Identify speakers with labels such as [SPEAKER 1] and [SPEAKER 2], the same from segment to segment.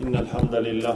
[SPEAKER 1] إن الحمد لله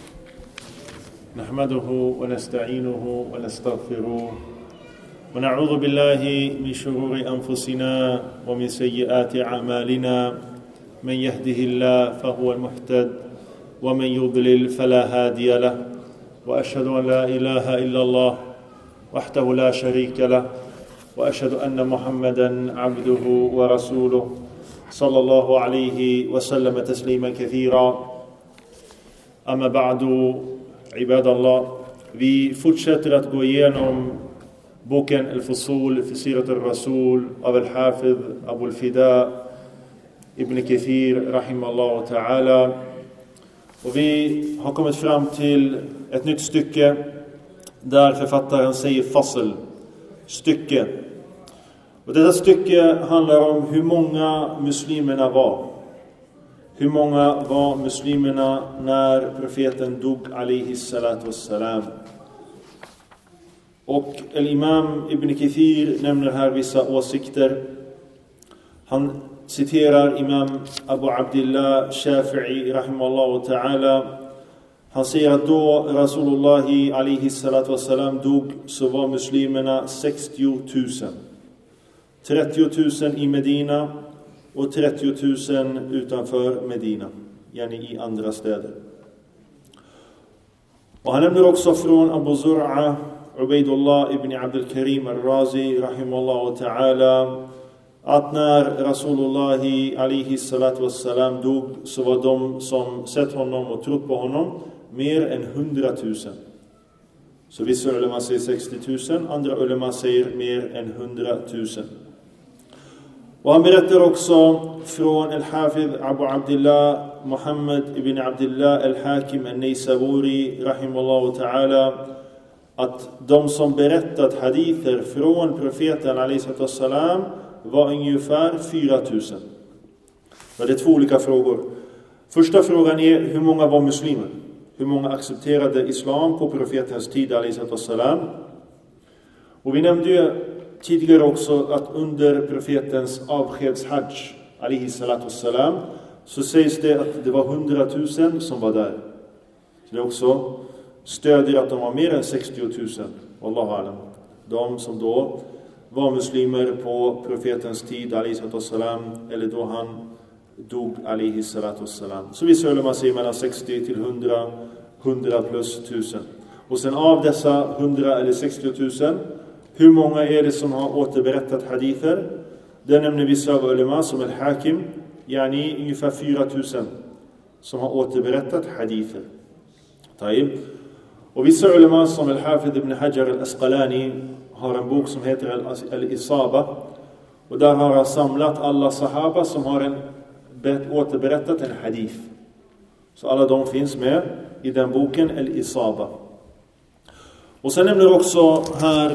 [SPEAKER 1] نحمده ونستعينه ونستغفره ونعوذ بالله من شرور أنفسنا ومن سيئات أعمالنا من يهده الله فهو المهتد ومن يضلل فلا هادي له وأشهد أن لا إله إلا الله وحده لا شريك له وأشهد أن محمدا عبده ورسوله صلى الله عليه وسلم تسليما كثيرا. أما بعد عباد الله. Vi fortsätter att gå igenom boken Al-Fusul fi Sirat al-Rasul av Al-Hafidh Abu al-Fida Ibn Kathir rahimahullah ta'ala. Och vi har kommit fram till ett nytt stycke där författaren säger fasl, stycke. Och detta stycke handlar om hur många muslimerna var. Hur många var muslimerna när profeten dog alaihi salatu wassalam. Och Imam Ibn Kathir nämner här vissa åsikter. Han citerar Imam Abu Abdillah Shafi'i rahimahullah ta'ala. Han säger att då Rasulullah alaihi salatu wassalam dog så var muslimerna 60 000. 30 000 i Medina och 30 000 utanför Medina, yani i andra städer. Och han nämner också från Abu Zur'a Ubaydullah ibn Abdul Karim al-Razi rahimahullah ta'ala att när Rasulullah alaihi salatu wassalam dog så var de som sett honom och trott på honom mer än 100 000. Så vissa ulema säger 60 000, andra ulema säger mer än 100 000. Och han berättar också från Al-Hafidh Abu Abdillah Muhammad ibn Abdillah Al-Hakim Al-Naysaburi rahimahullah ta'ala att de som berättat hadither från profeten alaihi salam var ungefär 4 000. Och det är två olika frågor. Första frågan är hur många var muslimer? Hur många accepterade islam på profetens tid alaihi salam? Och vi nämnde ju tidigare också att under profetens avskedshajj alaihi salatu wassalam så sägs det att det var 100 000 som var där. Så det också stödjer att de var mer än 60 000. Wallahu alam. De som då var muslimer på profetens tid alaihi salatu wassalam eller då han dog alaihi salatu wassalam. Så vi säger man säger mellan 60 till 100, 100 plus 1000. Och sen av dessa 100 eller 60 000, hur många är det som har återberättat hadither? Det nämner vissa av ulema som Al-Hakim, yani ungefär 4 000 som har återberättat hadither. Taib. Och vissa ulema som Al-Hafidh ibn Hajar al-Asqalani har en bok som heter Al-Isaba. Och där har han samlat alla sahaba som har återberättat en hadith. Så alla de finns med i den boken Al-Isaba. Och sen nämner också här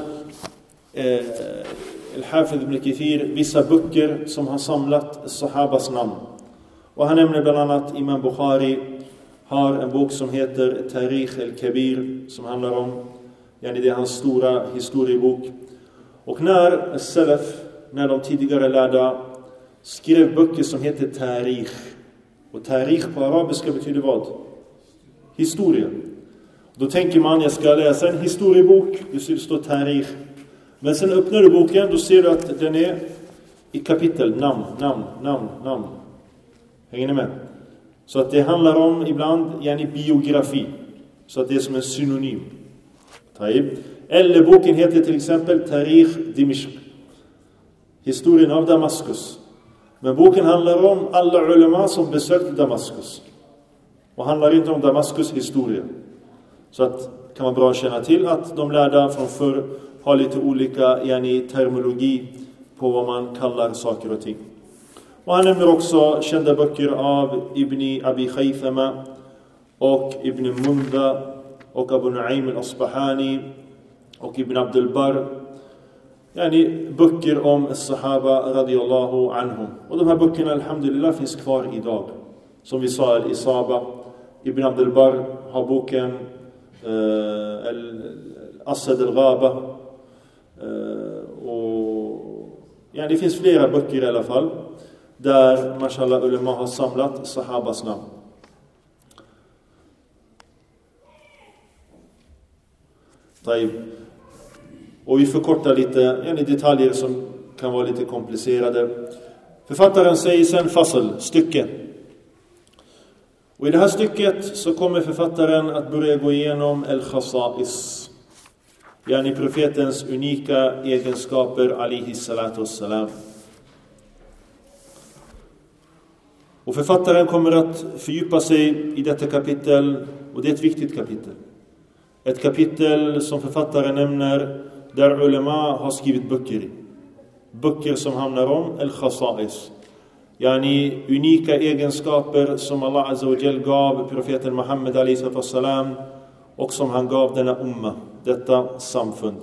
[SPEAKER 1] Al-Hafidh ibn Kathir vissa böcker som har samlat sahabas namn. Och han nämner bland annat Imam Bukhari har en bok som heter Tarikh al-Kabir som handlar om, yani det är hans stora historiebok. Och när Salaf, när de tidigare lärda skrev böcker som heter Tarikh. Och Tarikh på arabiska betyder vad? Historia. Då tänker man, jag ska läsa en historiebok, det står Tarikh. Men sen öppnar du boken, då ser du att den är i kapitel, namn. Hänger ni med? Så att det handlar om ibland yani biografi. Så att det är som en synonym. Taib. Eller boken heter till exempel Tarikh Dimishq. Historien av Damaskus. Men boken handlar om alla ulema som besökte Damaskus. Och handlar inte om Damaskus historia. Så att kan man bra känna till att de lärda från förr har lite olika yani terminologi på vad man kallar saker och ting. Och han nämner också kända böcker av Ibn Abi Khaythama och Ibn Munda och Abu Nu'aym al-Asbahani och Ibn Abdul Barr. Yani böcker om sahaba radiyallahu anhum. Och de här böckerna alhamdulillah finns kvar idag. Som vi sa Al-Isaba. Ibn Abdul Barr har boken Al-Asad al-Ghaba. Och ja, det finns flera böcker i alla fall där mashallah ulema har samlat sahabas namn. Och vi förkortar lite detaljer som kan vara lite komplicerade. Författaren säger sen fasl, stycke. Och i det här stycket så kommer författaren att börja gå igenom al-khasa'is. Yani profetens unika egenskaper alaihi salatu wassalam. Och författaren kommer att fördjupa sig i detta kapitel, och det är ett viktigt kapitel. Ett kapitel som författaren nämner där ulema har skrivit böcker i. Böcker som handlar om al-khasa'is. Yani unika egenskaper som Allah Azza wa Jal gav profeten Muhammed alaihi sallam och som han gav denna umma, detta samfund.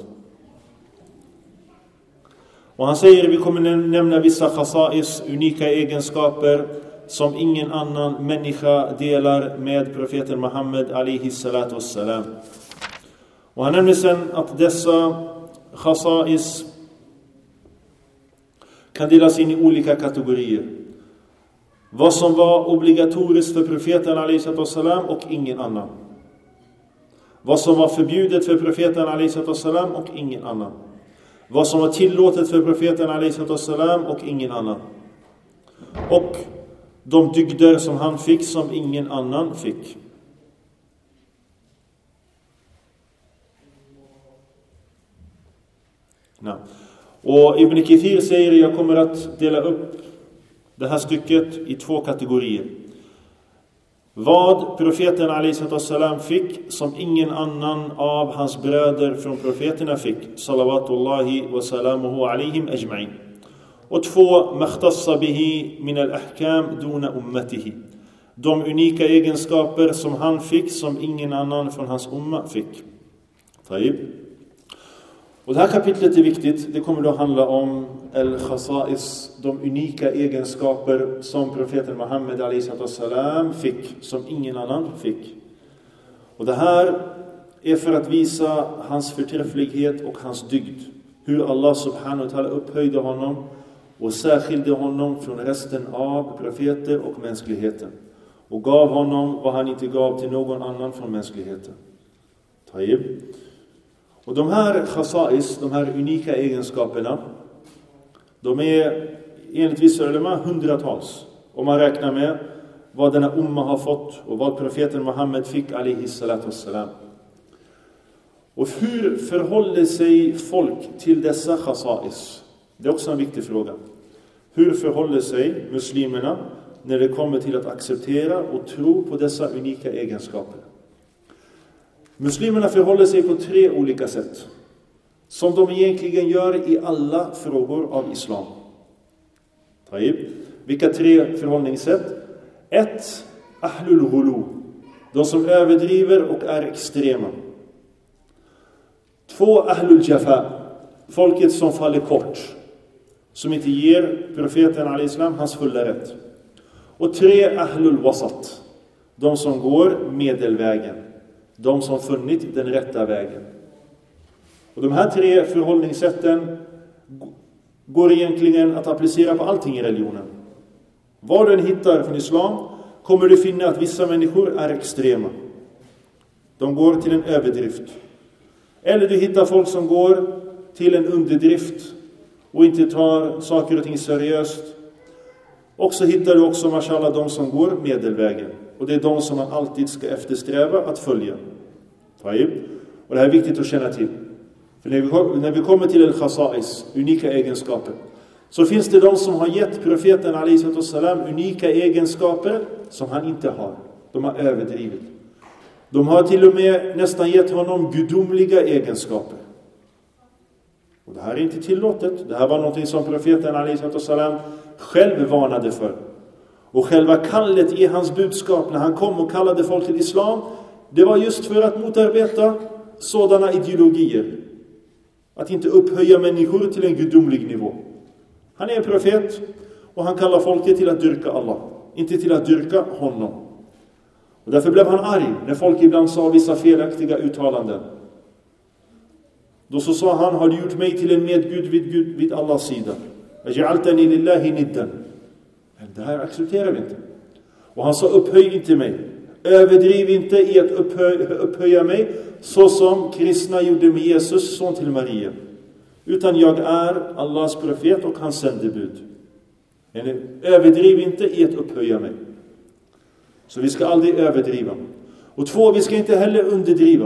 [SPEAKER 1] Och han säger, vi kommer nämna vissa khasa'is, unika egenskaper som ingen annan människa delar med profeten Muhammed alaihi salatu wassalam. Och han nämner sen att dessa khasa'is kan delas in i olika kategorier. Vad som var obligatoriskt för profeten alaihi salatu wassalam och ingen annan. Vad som var förbjudet för profeten alaihi salatu wassalam och ingen annan. Vad som var tillåtet för profeten alaihi salatu wassalam och ingen annan. Och de dygder som han fick som ingen annan fick. Och Ibn Kathir säger, jag kommer att dela upp det här stycket i två kategorier. Vad profeten alaihi salatu wassalam fick som ingen annan av hans bröder från profeterna fick, salawatullahi wa salamuhu alaihim ajma'in. Och två, makhtassa bihi min al-ahkam duna ummatihi. De unika egenskaper som han fick som ingen annan från hans umma fick. Taib. Och det här kapitlet är viktigt. Det kommer då handla om al-khasa'is, de unika egenskaper som profeten Muhammed alaihi salatu wassalam fick som ingen annan fick. Och det här är för att visa hans förträfflighet och hans dygd. Hur Allah subhanahu wa ta'ala upphöjde honom och särskilde honom från resten av profeter och mänskligheten. Och gav honom vad han inte gav till någon annan från mänskligheten. Taib. Och de här khasa'is, de här unika egenskaperna, de är enligt vissa ulema hundratals. Om man räknar med vad denna umma har fått och vad profeten Muhammed fick alaihi salatu wassalam. Och hur förhåller sig folk till dessa khasa'is? Det är också en viktig fråga. Hur förhåller sig muslimerna när det kommer till att acceptera och tro på dessa unika egenskaper? Muslimerna förhåller sig på tre olika sätt, som de egentligen gör i alla frågor av islam. Taib. Vilka tre förhållningssätt? 1. Ahlul ghulu. De som överdriver och är extrema. 2. Ahlul jafa. Folket som faller kort, som inte ger profeten al-Islam hans fulla rätt. Och 3. Ahlul wasat. De som går medelvägen. De som funnit den rätta vägen. Och de här tre förhållningssätten går egentligen att applicera på allting i religionen. Vad du än hittar från islam kommer du finna att vissa människor är extrema. De går till en överdrift. Eller du hittar folk som går till en underdrift och inte tar saker och ting seriöst. Och så hittar du också, mashallah, de som går medelvägen. Och det är de som man alltid ska eftersträva att följa. Och det här är viktigt att känna till. För när vi kommer till al-khasa'is, unika egenskaper, så finns det de som har gett profeten alaihi salatu wassalam unika egenskaper som han inte har. De har överdrivit. De har till och med nästan gett honom gudomliga egenskaper. Och det här är inte tillåtet. Det här var någonting som profeten alaihi salatu wassalam själv varnade för. Och själva kallet i hans budskap när han kom och kallade folk till islam, det var just för att motarbeta sådana ideologier. Att inte upphöja människor till en gudomlig nivå. Han är en profet och han kallar folket till att dyrka Allah, inte till att dyrka honom. Och därför blev han arg när folk ibland sa vissa felaktiga uttalanden. Då så sa han, har du gjort mig till en medgud vid Allahs sida? Aj'altani lillahi niddan. Men det här accepterar vi inte. Och han sa, upphöj inte mig. Överdriv inte i att upphöja mig så som kristna gjorde med Jesus, son till Maria. Utan jag är Allahs profet och hans sändebud. Överdriv inte i att upphöja mig. Så vi ska aldrig överdriva. Och 2, vi ska inte heller underdriva.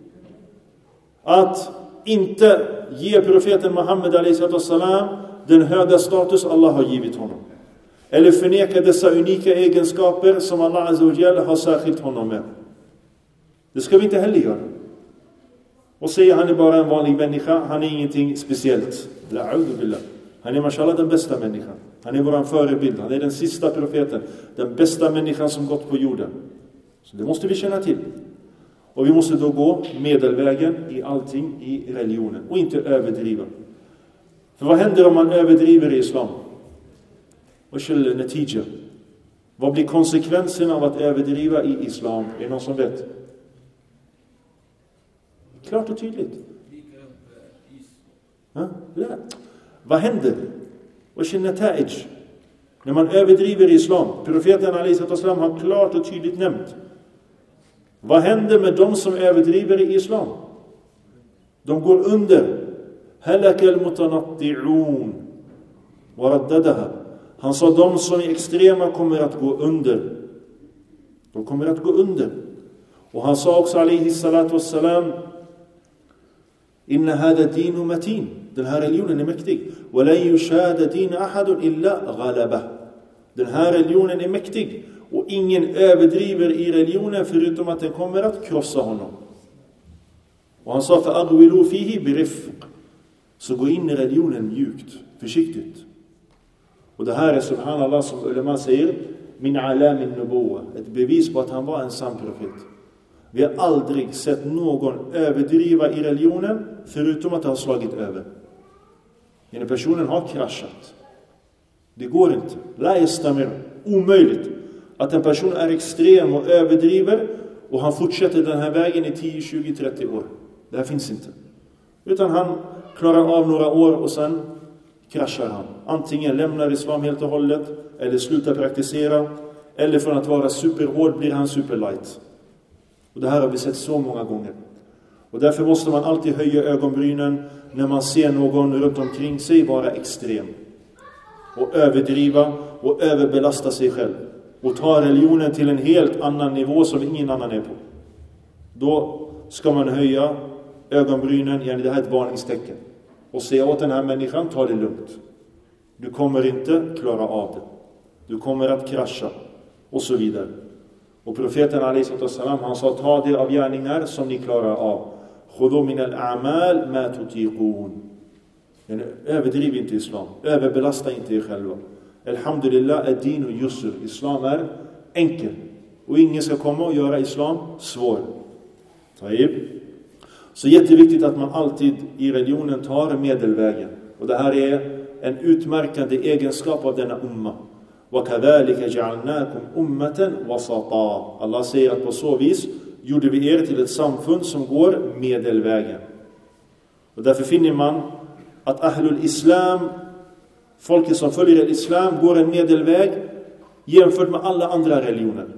[SPEAKER 1] Att inte ge profeten Muhammed a.s. den höga status Allah har givit honom. Eller förneka dessa unika egenskaper som Allah Azza wa Jalla har särskilt honom med. Det ska vi inte heller göra. Och säga han är bara en vanlig människa, han är ingenting speciellt. Han är mashallah den bästa människan. Han är vår förebild, han är den sista profeten. Den bästa människan som gått på jorden. Så det måste vi känna till. Och vi måste då gå medelvägen i allting i religionen. Och inte överdriva. För vad händer om man överdriver i islam? Vad blir konsekvensen av att överdriva i islam? Är det någon som vet? Klart och tydligt. Vad händer? När man överdriver i islam? Profeten a.s. har klart och tydligt nämnt. Vad händer med de som överdriver i islam? De går under. Halakal mutanatti'un wa raddadaha. Han sa de som är extrema kommer att gå under. De kommer att gå under. Och han sa också alayhi salatu wassalam: Inna hada dinu matin. Den här religionen är mäktig. Wa la yushada din ahadun illa ghalaba. Den här religionen är mäktig. Och ingen överdriver i religionen förutom att den kommer att krossa honom. Och han sa: fa'agwilu fihi birifq. Så gå in i religionen mjukt, försiktigt. Och det här är subhanallah som ulema säger min alamin nubuwa, ett bevis på att han var en sann profet. Vi har aldrig sett någon överdriva i religionen förutom att det har slagit över. Den personen har kraschat. Det går inte. La yastamir, omöjligt att en person är extrem och överdriver och han fortsätter den här vägen i 10, 20, 30 år. Det här finns inte. Utan han klarar av några år och sen kraschar han. Antingen lämnar islam helt och hållet eller slutar praktisera, eller från att vara superhård blir han superlight. Och det här har vi sett så många gånger. Och därför måste man alltid höja ögonbrynen när man ser någon runt omkring sig vara extrem. Och överdriva och överbelasta sig själv. Och ta religionen till en helt annan nivå som ingen annan är på. Då ska man höja ögonbrynen, det här är ett varningstecken. Och säga åt den här människan, ta det lugnt. Du kommer inte klara av det. Du kommer att krascha. Och så vidare. Och profeten a.s. han sa, ta det av gärningar som ni klarar av. Khudu min al-a'mal ma tutiqun. Överdriv inte islam. Överbelasta inte er själva. Alhamdulillah är din och yusr. Islam är enkel. Och ingen ska komma och göra islam svår. Taib. Så jätteviktigt att man alltid i religionen tar medelvägen. Och det här är en utmärkande egenskap av denna umma. وَكَذَلِكَ جَعَلْنَاكُمْ أُمَّةً وَسَطًا. Allah säger att på så vis gjorde vi er till ett samfund som går medelvägen. Och därför finner man att Ahlul Islam, folket som följer islam, går en medelväg jämfört med alla andra religioner.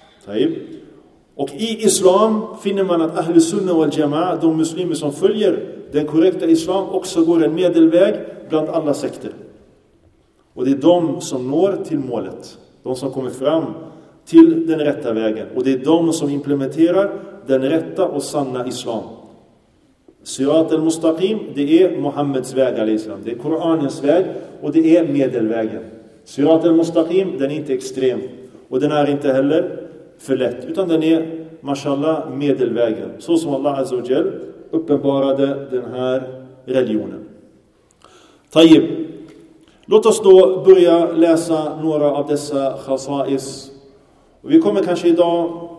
[SPEAKER 1] Och i islam finner man att Ahlul Sunna wal Jama'a, de muslimer som följer den korrekta islam, också går en medelväg bland alla sekter. Och det är de som når till målet. De som kommer fram till den rätta vägen. Och det är de som implementerar den rätta och sanna islam. Sirat al-Mustaqim, det är Muhammeds väg al-Islam. Det är Koranens väg och det är medelvägen. Sirat al-Mustaqim, den är inte extrem. Och den är inte heller för lätt. Utan den är, mashallah, medelvägen. Så som Allah Azza wa Jal uppenbarade den här religionen. Tayyib. Låt oss då börja läsa några av dessa khasa'is. Och vi kommer kanske idag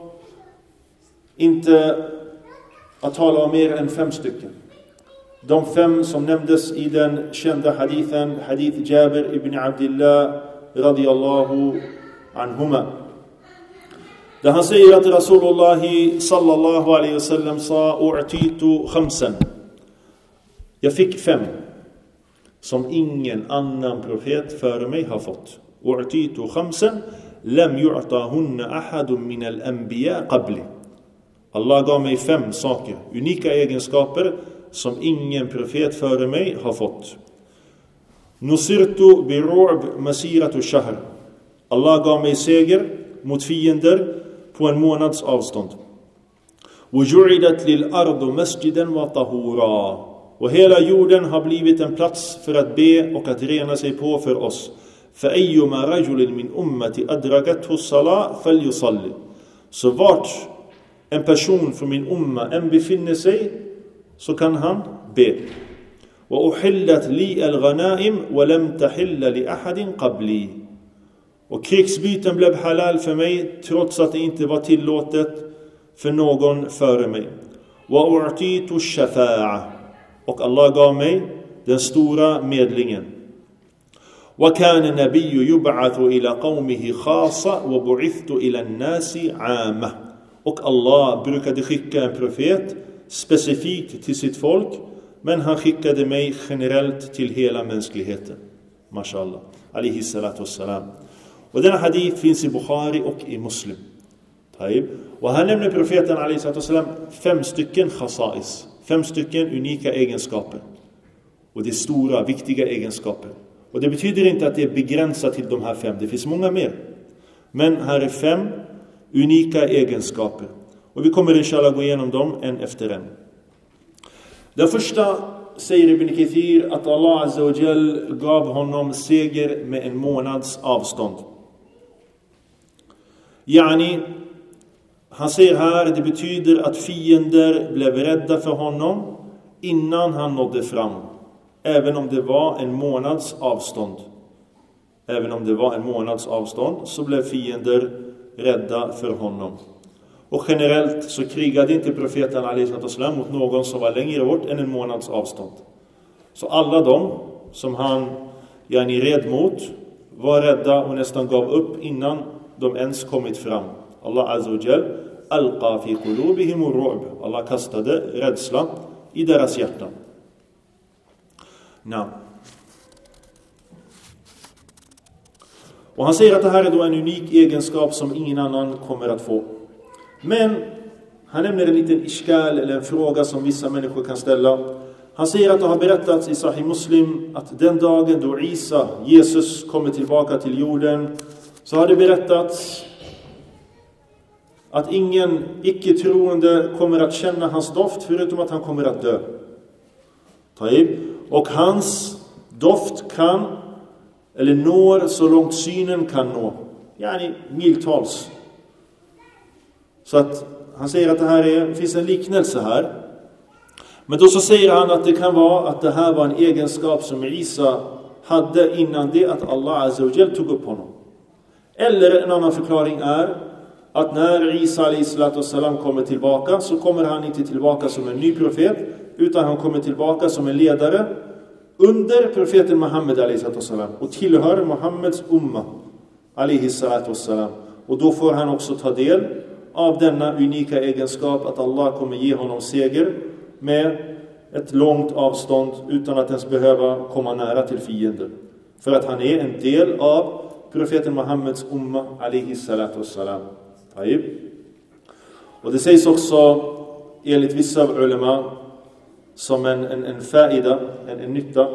[SPEAKER 1] inte att tala om mer än 5 stycken. De 5 som nämndes i den kända hadithen, hadith Jabir ibn Abdillah radiyallahu anhuma. Där han säger att Rasulullah sallallahu alaihi wasallam sa u'titu 5. Jag fick 5. Som ingen annan profet före mig har fått. U'titu 5 لم يعطاهن أحد من الأنبياء قبلي. Allah gav mig 5 saker, unika egenskaper som ingen profet före mig har fått. Nusirtu biru'b masiratu shahr. Allah gav mig seger mot fiender på en månads avstånd. وجعلت للأرض مسجدا وطهورا. Och hela jorden har blivit en plats för att be och att rena sig på för oss. فأيما رجل من أمتي أدركته الصلاة فليصلي. Så vart en person från min umma än befinner sig, så kan han be. وأحلت لي الغنائم ولم تحل لأحد قبلي. Och krigsbyten blev halal för mig trots att det inte var tillåtet för någon före mig. وأعطيت الشفاعة. Och Allah gav mig den stora medlingen. وكان النبي يبعث إلى قومه خاصة وبعثت إلى الناس عامة. Och Allah brukade skicka en profet specifikt till sitt folk, men han skickade mig generellt till hela mänskligheten. Mashallah. Alayhi salatu wassalam. Och denna hadith finns i Bukhari och i Muslim. Och här nämner profeten alayhi salatu wassalam 5 stycken khasa'is. 5 stycken unika egenskaper. Och det är stora, viktiga egenskaper. Och det betyder inte att det är begränsat till de här 5. Det finns många mer. Men här är 5 unika egenskaper. Och vi kommer inshallah gå igenom dem en efter en. Den första säger Ibn Kathir att Allah Azza wa Jal gav honom seger med en månads avstånd. Yani, han säger här, det betyder att fiender blev rädda för honom innan han nådde fram. Även om det var en månads avstånd. Även om det var en månads avstånd så blev fiender rädda för honom. Och generellt så krigade inte profeten alaihissalam mot någon som var längre bort än en månads avstånd. Så alla de som han red mot var rädda och nästan gav upp innan de ens kommit fram. Allah Azza wa Jal alqa fi qulubihim ar-ru'b. Allah kastade rädsla i deras hjärtan. Och han säger att det här är då en unik egenskap som ingen annan kommer att få. Men han nämner en liten ishkal eller en fråga som vissa människor kan ställa. Han säger att det har berättats i Sahih Muslim att den dagen då Isa, Jesus, kommer tillbaka till jorden, så har det berättats att ingen icke-troende kommer att känna hans doft förutom att han kommer att dö. Och hans doft kan eller når så långt synen kan nå. Yani miltals. Så att han säger att det här finns en liknelse här. Men då så säger han att det kan vara att det här var en egenskap som Isa hade innan det att Allah Azza wa Jal tog upp honom. Eller en annan förklaring är att när Isa alaihissalam kommer tillbaka, så kommer han inte tillbaka som en ny profet, utan han kommer tillbaka som en ledare under profeten Muhammed alaihissalam och tillhör Muhammeds umma alaihissalam. Och då får han också ta del av denna unika egenskap att Allah kommer ge honom seger med ett långt avstånd utan att ens behöva komma nära till fiender. För att han är en del av profeten Muhammeds umma alaihissalam. Och det sägs också enligt vissa av ulema som en faida, en nytta.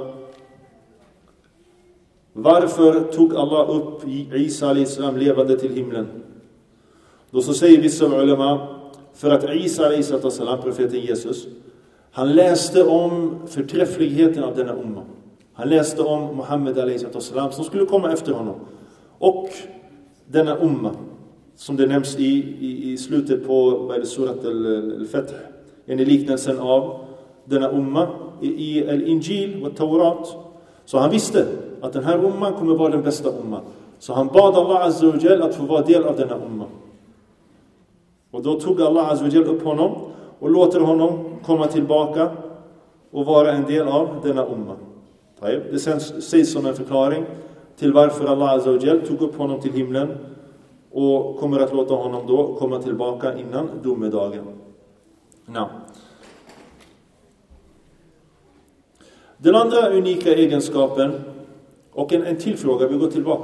[SPEAKER 1] Varför tog Allah upp Isa alaihissalam levande till himlen? Då så säger vissa av ulema, för att Isa alaihissalam, profeten Jesus, han läste om förträffligheten av denna umma. Han läste om Muhammed alaihissalam som skulle komma efter honom. Och denna umma, som det nämns i slutet på surat al-Fath, en liknelsen av denna umma i al-Injil och Taurat. Så han visste att den här umman kommer vara den bästa umman. Så han bad Allah Azza wa Jal att få vara del av denna umma. Och då tog Allah Azza wa Jal upp honom och låter honom komma tillbaka och vara en del av denna umma. Det sägs som en förklaring till varför Allah Azza wa Jal tog upp honom till himlen och kommer att låta honom då komma tillbaka innan domedagen. Den andra unika egenskapen, och en till fråga, vi går tillbaka.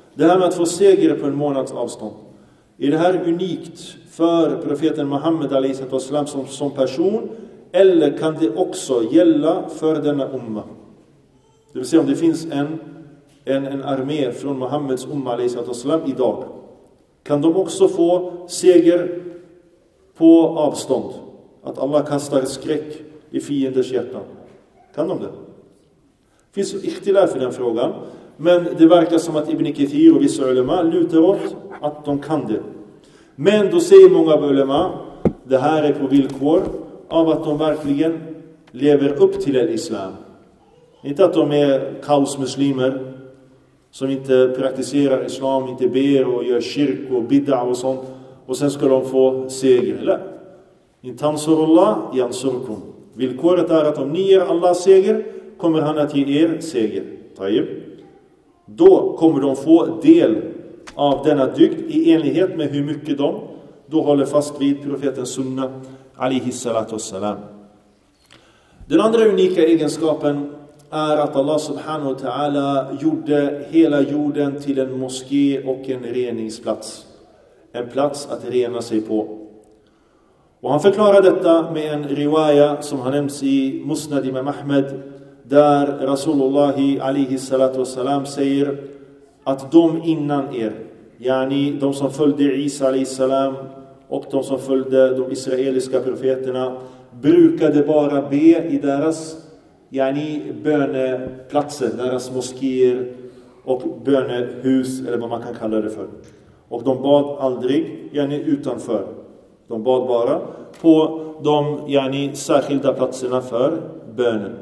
[SPEAKER 1] Det här med att få seger på en månads avstånd. Är det här unikt för profeten Muhammed a.s. som person? Eller kan det också gälla för denna umma? Det vill säga om det finns en armé från Muhammeds umma a.s. idag. Kan de också få seger på avstånd? Att Allah kastar skräck i fienders hjärtan. Kan de det? Det finns ikhtilaf i den frågan. Men det verkar som att Ibn Kathir och vissa ulema lutar åt att de kan det. Men då säger många ulema, det här är på villkor av att de verkligen lever upp till islam. Inte att de är kaosmuslimer som inte praktiserar islam, inte ber och gör kyrk och bid'a och sånt. Och sen ska de få seger. Eller? In tansurullah yansurkum. Villkoret är att om ni ger Allah seger, kommer han att ge er seger. Tayyib. Då kommer de få del av denna dygd i enlighet med hur mycket de då håller fast vid profeten sunna alaihi salatu wassalam. Den andra unika egenskapen är att Allah subhanahu wa ta'ala gjorde hela jorden till en moské och en reningsplats. En plats att rena sig på. Och han förklarar detta med en riwaya som har nämnts i Musnad Imam Ahmed, där Rasulullah alaihi salatu wassalam säger att de innan er, yani de som följde Isa alaihi salam och de som följde de israeliska profeterna, brukade bara be i deras böneplatser, deras moskéer och bönehus, eller vad man kan kalla det för. Och de bad aldrig utanför. De bad bara på de särskilda platserna för bönen.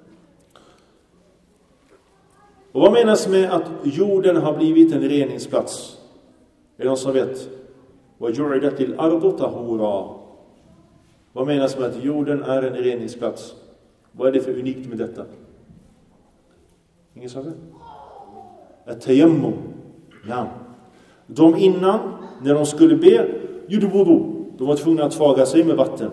[SPEAKER 1] Och vad menas med att jorden har blivit en reningsplats? Är det någon som vet? وَجُعِلَتِ الْأَرْضُ طَهُورًا. Vad menas med att jorden är en reningsplats? Vad är det för unikt med detta? Ingen som vet? At-tayammum. Ja. De innan, när de skulle be, gjorde wudu. De var tvungna att tvaga sig med vatten.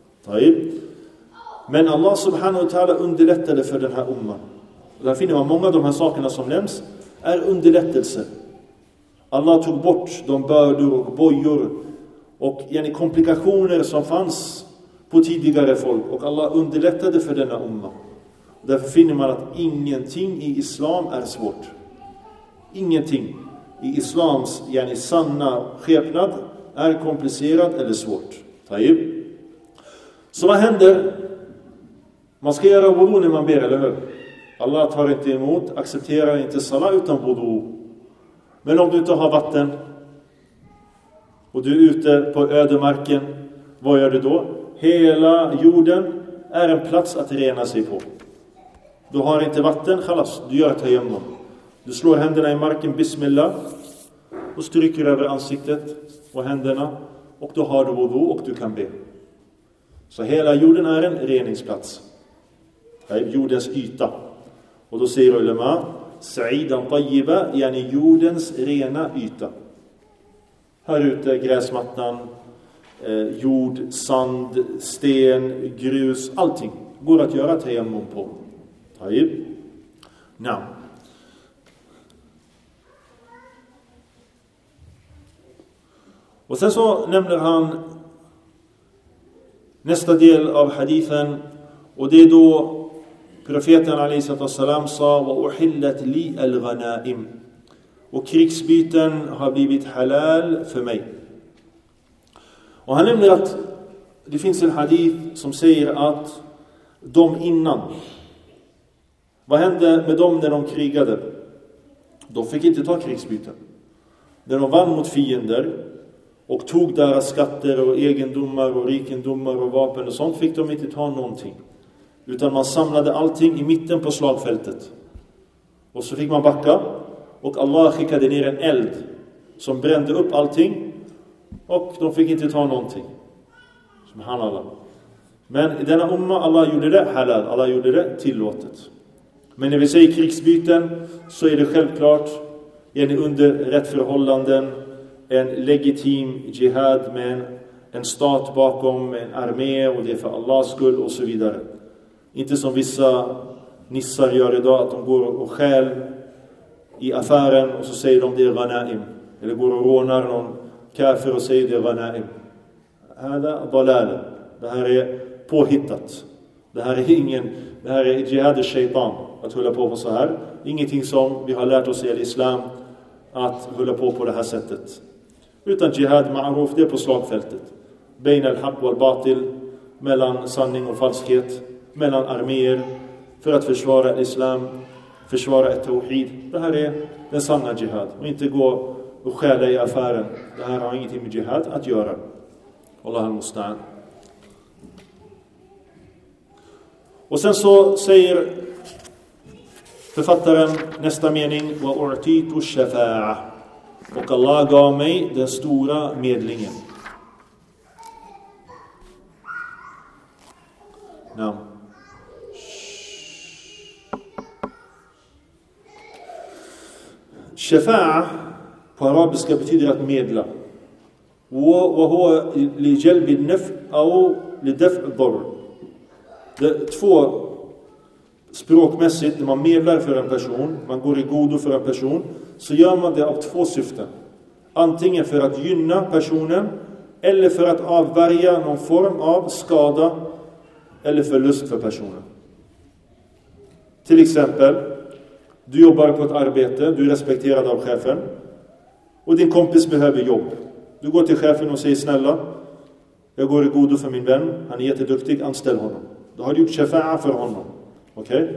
[SPEAKER 1] Men Allah subhanahu wa ta'ala underlättade för den här umman. Och där finner man många av de här sakerna som nämns är underlättelser. Allah tog bort de bördor och bojor och komplikationer som fanns på tidigare folk. Och Allah underlättade för denna umma. Och därför finner man att ingenting i islam är svårt. Ingenting i islams sanna skepnad är komplicerat eller svårt. Tayyib. Så vad händer? Man ska göra wudu när man ber, eller hur? Allah tar inte emot, accepterar inte salat utan wudu. Men om du inte har vatten och du är ute på ödemarken, vad gör du då? Hela jorden är en plats att rena sig på. Du har inte vatten, khalas, du gör tayammum. Du slår händerna i marken, bismillah, och stryker över ansiktet och händerna, och då har du wudu och du kan be. Så hela jorden är en reningsplats. Jordens yta. Och då säger ulema, sa'idan tayyiba, jordens rena yta. Här ute gräsmattan, jord, sand, sten, grus, allting går att göra tayammum på. Tayyib. Now. Och sen så nämner han nästa del av hadithen, och det är då profeten a.s. sa wa uhillat li al-ghanaim, och krigsbyten har blivit halal för mig. Och han nämner att det finns en hadith som säger att de innan, vad hände med dem när de krigade? De fick inte ta krigsbyten. När de vann mot fiender och tog deras skatter och egendomar och rikedomar och vapen och sånt, fick de inte ta någonting. Utan man samlade allting i mitten på slagfältet. Och så fick man backa, och Allah skickade ner en eld som brände upp allting, och de fick inte ta någonting. Subhanallah. Men i denna umma, Allah gjorde det halal, Allah gjorde det tillåtet. Men när vi säger krigsbyten, så är det självklart under rätt förhållanden, en legitim jihad med en stat bakom, en armé, och det är för Allahs skull och så vidare. Inte som vissa nissar gör idag, att de går och stjäl i affären och så säger de det är ghanaim. Eller går och rånar någon kafir och säger det är ghanaim. Det här är påhittat. Det här är jihad al-shaytan att hålla på så här. Ingenting som vi har lärt oss i islam att hålla på det här sättet. Utan jihad ma'ruf, det är på slagfältet. Bain al-haq wal-batil, mellan sanning och falskhet, mellan arméer för att försvara islam, försvara ett tawhid. Det här är den sanna jihad. Och inte gå och skälla i affären. Det här har ingenting med jihad att göra. Allah al-musta'an. Och sen så säger författaren nästa mening: wa u'titu shafa'a. Och Allah gav mig den stora medlingen. Naam. Shafa'a på arabiska betyder att medla. وهو لجلب النفع أو لدفع الضر. Det är två språkmässigt, när man medlar för en person, man går i godo för en person, så gör man det av två syften. Antingen för att gynna personen eller för att avvärja någon form av skada eller förlust för personen. Till exempel, du jobbar på ett arbete, du är respekterad av chefen och din kompis behöver jobb. Du går till chefen och säger: snälla, jag går i godo för min vän, han är jätteduktig, anställ honom. Du har gjort shafa'a för honom. Okej?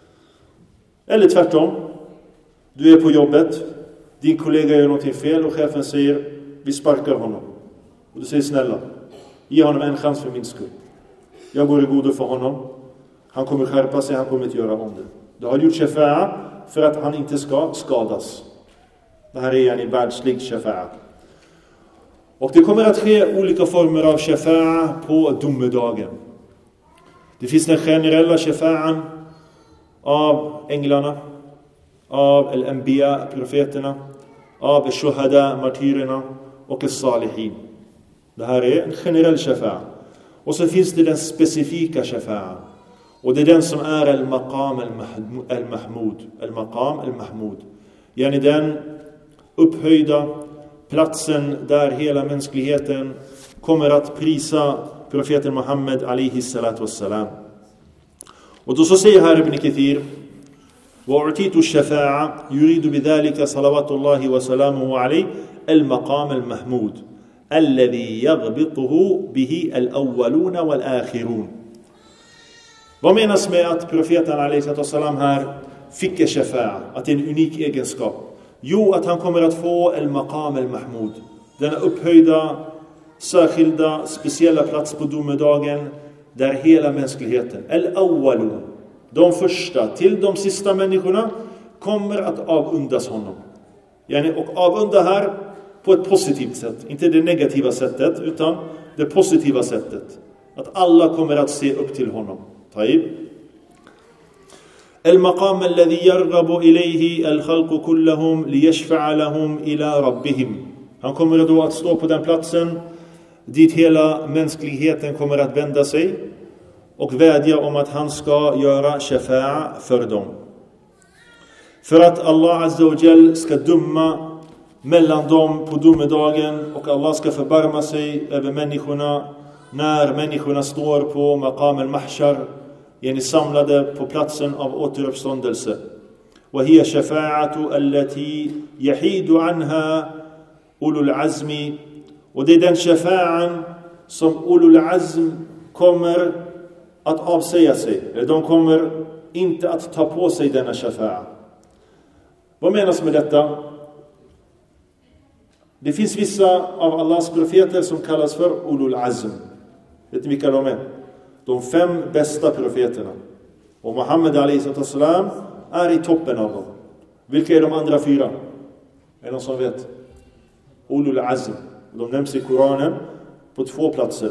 [SPEAKER 1] Eller tvärtom, du är på jobbet, din kollega gör någonting fel och chefen säger: vi sparkar honom. Och du säger: snälla, ge honom en chans för min skull. Jag går i godo för honom, han kommer skärpa sig, han kommer inte göra om det. Du har gjort shafa'a för att han inte ska skadas. Det här är en världslig shafa'a. Och det kommer att ske olika former av shafa'a på domedagen. Det finns den generella shafa'an av änglarna, av al-anbiya, profeterna, av al-shuhada, martyrerna och al-salihin. Det här är en generell shafa'a. Och så finns det den specifika shafa'an. Och det är den som är al-maqam al-mahmud. Al-maqam al-mahmud. Yani den upphöjda platsen där hela mänskligheten kommer att prisa profeten Muhammed alayhi salatu wassalam. Och då så säger här Ibn Kathir: وَأُعْتِيتُ الشَّفَاعَ يُرِيدُ بِذَلِكَ صَلَوَاتُ اللَّهِ وَسَلَامُهُ عَلَيْهِ الْمَقَامَ الْمَحْمُودِ الَّذِي يَغْبِطُهُ بِهِ الْأَوَّلُونَ وَالْآخِرُونَ. Vad menas med att profeten alayhi salatu wassalam här fick shafa'a? Att det är en unik egenskap. Jo, att han kommer att få al-maqam al-mahmud. Denna upphöjda, särskilda, speciella plats på domedagen där hela mänskligheten, al-awwalun, de första till de sista människorna, kommer att avundas honom. Och avunda här på ett positivt sätt. Inte det negativa sättet, utan det positiva sättet. Att alla kommer att se upp till honom. Taib. المقام الذي يرغب إليه الخلق كلهم ليشفع لهم إلى ربهم. Han kommer då att stå på den platsen dit hela mänskligheten kommer att vända sig och vädja om att han ska göra shafa'a för dem. För att Allah Azza wa Jal ska döma mellan dem på domedagen och Allah ska förbarma sig över människorna när människorna står på maqam al-mahshar, yani samlade på platsen av återuppståndelse. وهي شفاعة التي يحيد عنها أولو العزم. Och det är den shafa'an som ulul azm kommer att avsäga sig. De kommer inte att ta på sig denna shafa'a. Vad menas med detta? Det finns vissa av Allahs profeter som kallas för ulul azm. Vet ni vilka de är? De 5 bästa profeterna. Och Muhammed alayhi sallam är i toppen av dem. Vilka är de andra 4? Är det någon som vet? Ulul azm. De nämns i Koranen på 2 platser.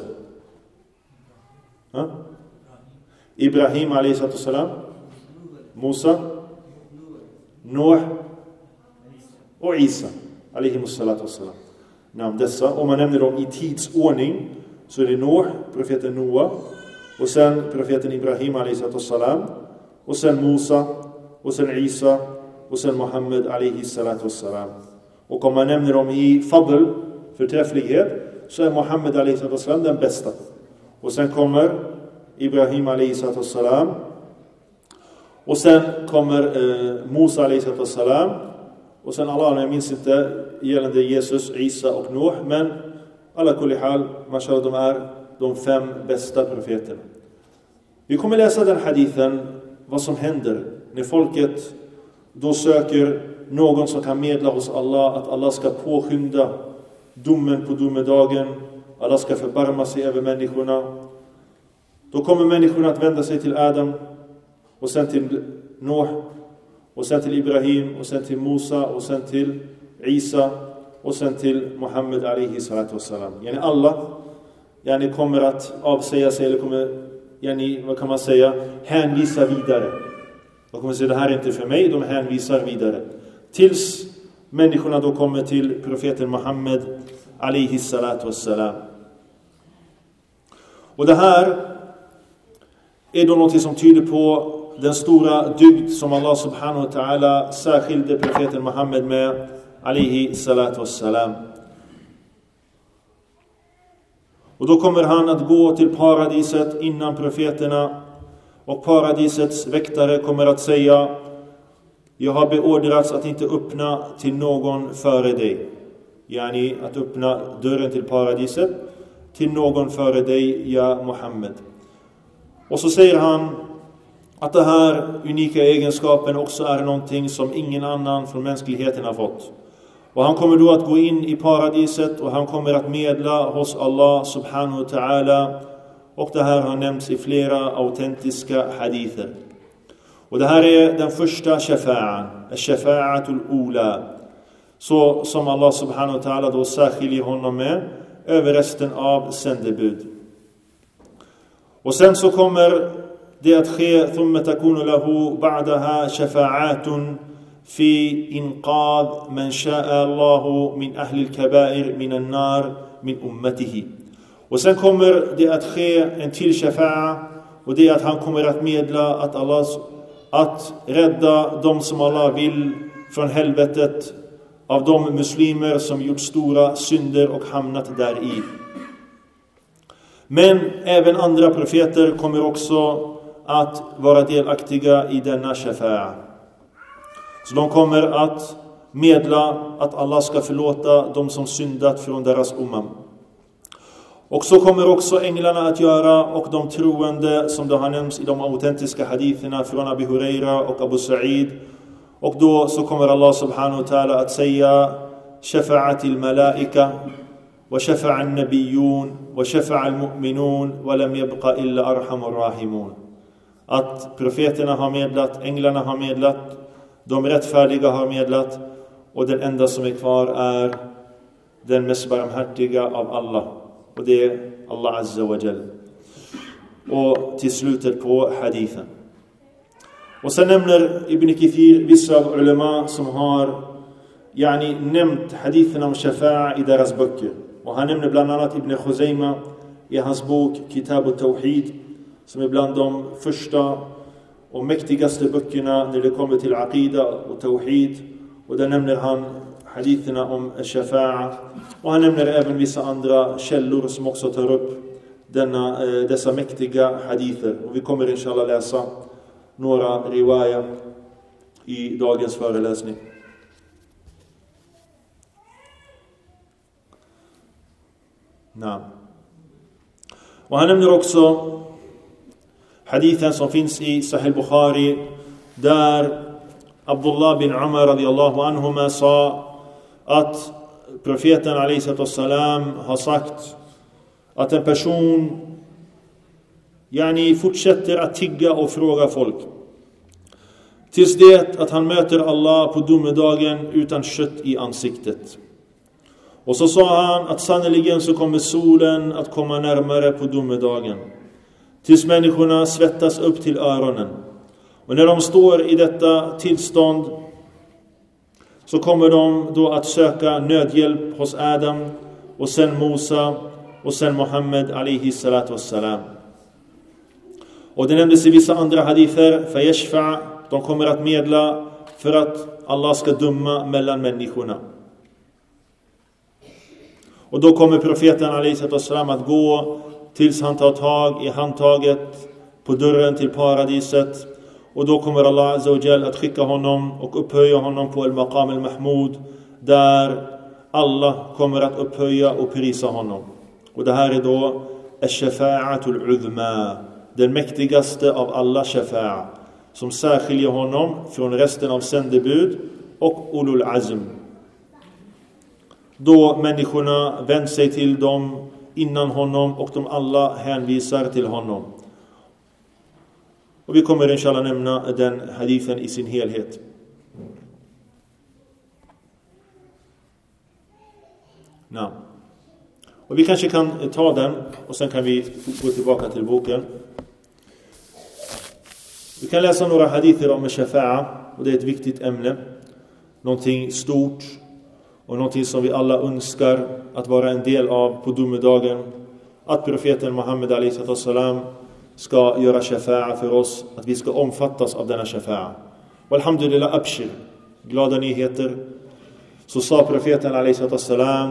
[SPEAKER 1] Ibrahim alayhi sallam, Musa, Nuh och Isa alayhi sallam. Namn dessa. Om man nämner dem i tidsordning så är det Nuh, profeten Noah, och sen profeten Ibrahim alayhi sallam, och sen Musa, och sen Isa, och sen Muhammed alaihi salatu wassalam. Och om man nämner dem i fadl, förträfflighet, så är Muhammed alaihi salatu wassalam den bästa. Och sen kommer Ibrahim alaihi salatu wassalam. Och sen kommer Musa alaihi salatu wassalam. Och sen Allah, jag minns inte gällande Jesus, Isa och Nuh, men alla kulli hal, mashallah, de är de 5 bästa profeterna. Vi kommer läsa den hadithen, vad som händer när folket då söker någon som kan medla hos Allah, att Allah ska påskynda domen på domedagen, Allah ska förbarma sig över människorna. Då kommer människorna att vända sig till Adam, och sen till Nuh, och sen till Ibrahim, och sen till Musa, och sen till Isa, och sen till Muhammed alaihi salatu wassalam. Yani alla kommer att avsäga sig, eller kommer, vad kan man säga, hänvisa vidare. Och kommer säga, det här är inte för mig, de hänvisar vidare. Tills människorna då kommer till profeten Muhammed alaihi salatu wassalam. Och det här är då något som tyder på den stora dygd som Allah subhanahu wa ta'ala särskilde profeten Muhammed med alaihi salatu wassalam. Och då kommer han att gå till paradiset innan profeterna, och paradisets väktare kommer att säga: jag har beordrats att inte öppna till någon före dig. Yani att öppna dörren till paradiset till någon före dig, ja Muhammed. Och så säger han att det här unika egenskapen också är någonting som ingen annan från mänskligheten har fått. Och han kommer då att gå in i paradiset, och han kommer att medla hos Allah subhanahu wa ta'ala. Och det här har nämnts i flera autentiska hadither. Och det här är den första shafa'an, shafa'atul ula, så som Allah subhanahu wa ta'ala då särskiljer honom med över resten av sändebud. Och sen så kommer det att ske ثم تكون له بعدها شفاعات في إنقاذ من شاء الله من أهل الكبائر من النار من أمته. Och sen kommer det att ske en till shafa'a, och det är att han kommer att medla att rädda de som Allah vill från helvetet, av de muslimer som gjort stora synder och hamnat där i. Men även andra profeter kommer också att vara delaktiga i denna shafa'a. Så de kommer att medla att Allah ska förlåta de som syndat från deras ummam. Och så kommer också änglarna att göra, och de troende, som det har nämnts i de autentiska haditherna från Abu Huraira och Abu Sa'id. Och då så kommer Allah subhanahu wa ta'ala att säga: shafa'atil malaika wa shafa'an nabiyyun wa shafa'al mu'minun wa lam yabqa illa arhamur rahimun. Att profeterna har medlat, änglarna har medlat, de rättfärdiga har medlat, och den enda som är kvar är den mest barmhärtiga av alla, och det är Allah azza wa jal. Och till slutet på hadithen. Och sen nämner Ibn Kathir vissa av ulema som har nämnt hadithen om shafa'a i deras böcker. Och han nämner bland annat Ibn Khuzaima i hans bok Kitab al-Tawhid, som är bland de första och mäktigaste böckerna när det kommer till aqida och tawhid. Och där nämner han haditherna om shafa'a. Och han nämner även vissa andra källor som också tar upp dessa mäktiga hadither. Och vi kommer inshallah läsa några riwaya i dagens föreläsning. Och han nämner också hadithen som finns i Sahih Bukhari, där Abdullah bin Umar radiyallahu anhuma sa att profeten alaihi salam har sagt att en person fortsätter att tigga och fråga folk tills det att han möter Allah på domedagen utan kött i ansiktet. Och så sa han att sannoliken så kommer solen att komma närmare på domedagen, tills människorna svettas upp till öronen. Och när de står i detta tillstånd så kommer de då att söka nödhjälp hos Adam, och sen Musa, och sen Muhammed alaihi salatu wassalam. Och det nämndes i vissa andra hadither, fayashfa', de kommer att medla för att Allah ska döma mellan människorna. Och då kommer profeten alaihissalam att gå tills han tar tag i handtaget på dörren till paradiset. Och då kommer Allah Azza wa Jal att skicka honom och upphöja honom på al-Maqam al-Mahmud, där alla kommer att upphöja och prisa honom. Och det här är då al-Shafa'atul Udhma, den mäktigaste av alla shafa'a, som särskiljer honom från resten av sändebud och ulul azm. Då människorna vänder sig till dem innan honom och de alla hänvisar till honom. Och vi kommer inshallah nämna den hadithen i sin helhet. Ja. Och vi kanske kan ta den och sen kan vi gå tillbaka till boken. Vi kan läsa några hadither om shafa'a, och det är ett viktigt ämne. Någonting stort och någonting som vi alla önskar att vara en del av på domedagen. Att profeten Muhammed a.s. ska göra shafa'a för oss, att vi ska omfattas av denna shafa'a. Walhamdulillah, abshir, glada nyheter. Så sa profeten a.s.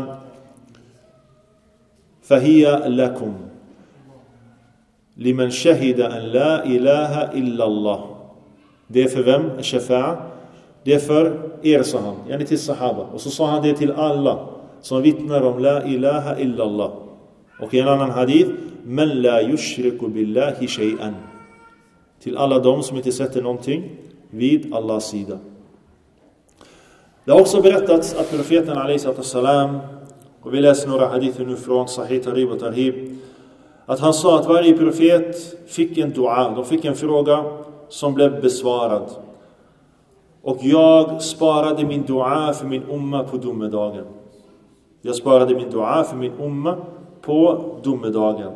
[SPEAKER 1] Fahiya lakum liman shahida an la ilaha illa Allah. Det är för vem? Shafa'a. Det är för er, sa han. Yani till sahaba. Och så sa han det till alla som vittnar om la ilaha illa Allah. Och i en annan hadith, men la yushriku billahi shay'an. Till alla de som inte sätter någonting vid Allahs sida. Det har också berättats att profeten alaihissalam, och vi läser några hadither nu från Sahih Tarib och Tarhib, att han sa att varje profet fick en dua, de fick en fråga som blev besvarad. Och jag sparade min dua för min umma på domedagen. Jag sparade min dua för min umma på domedagen.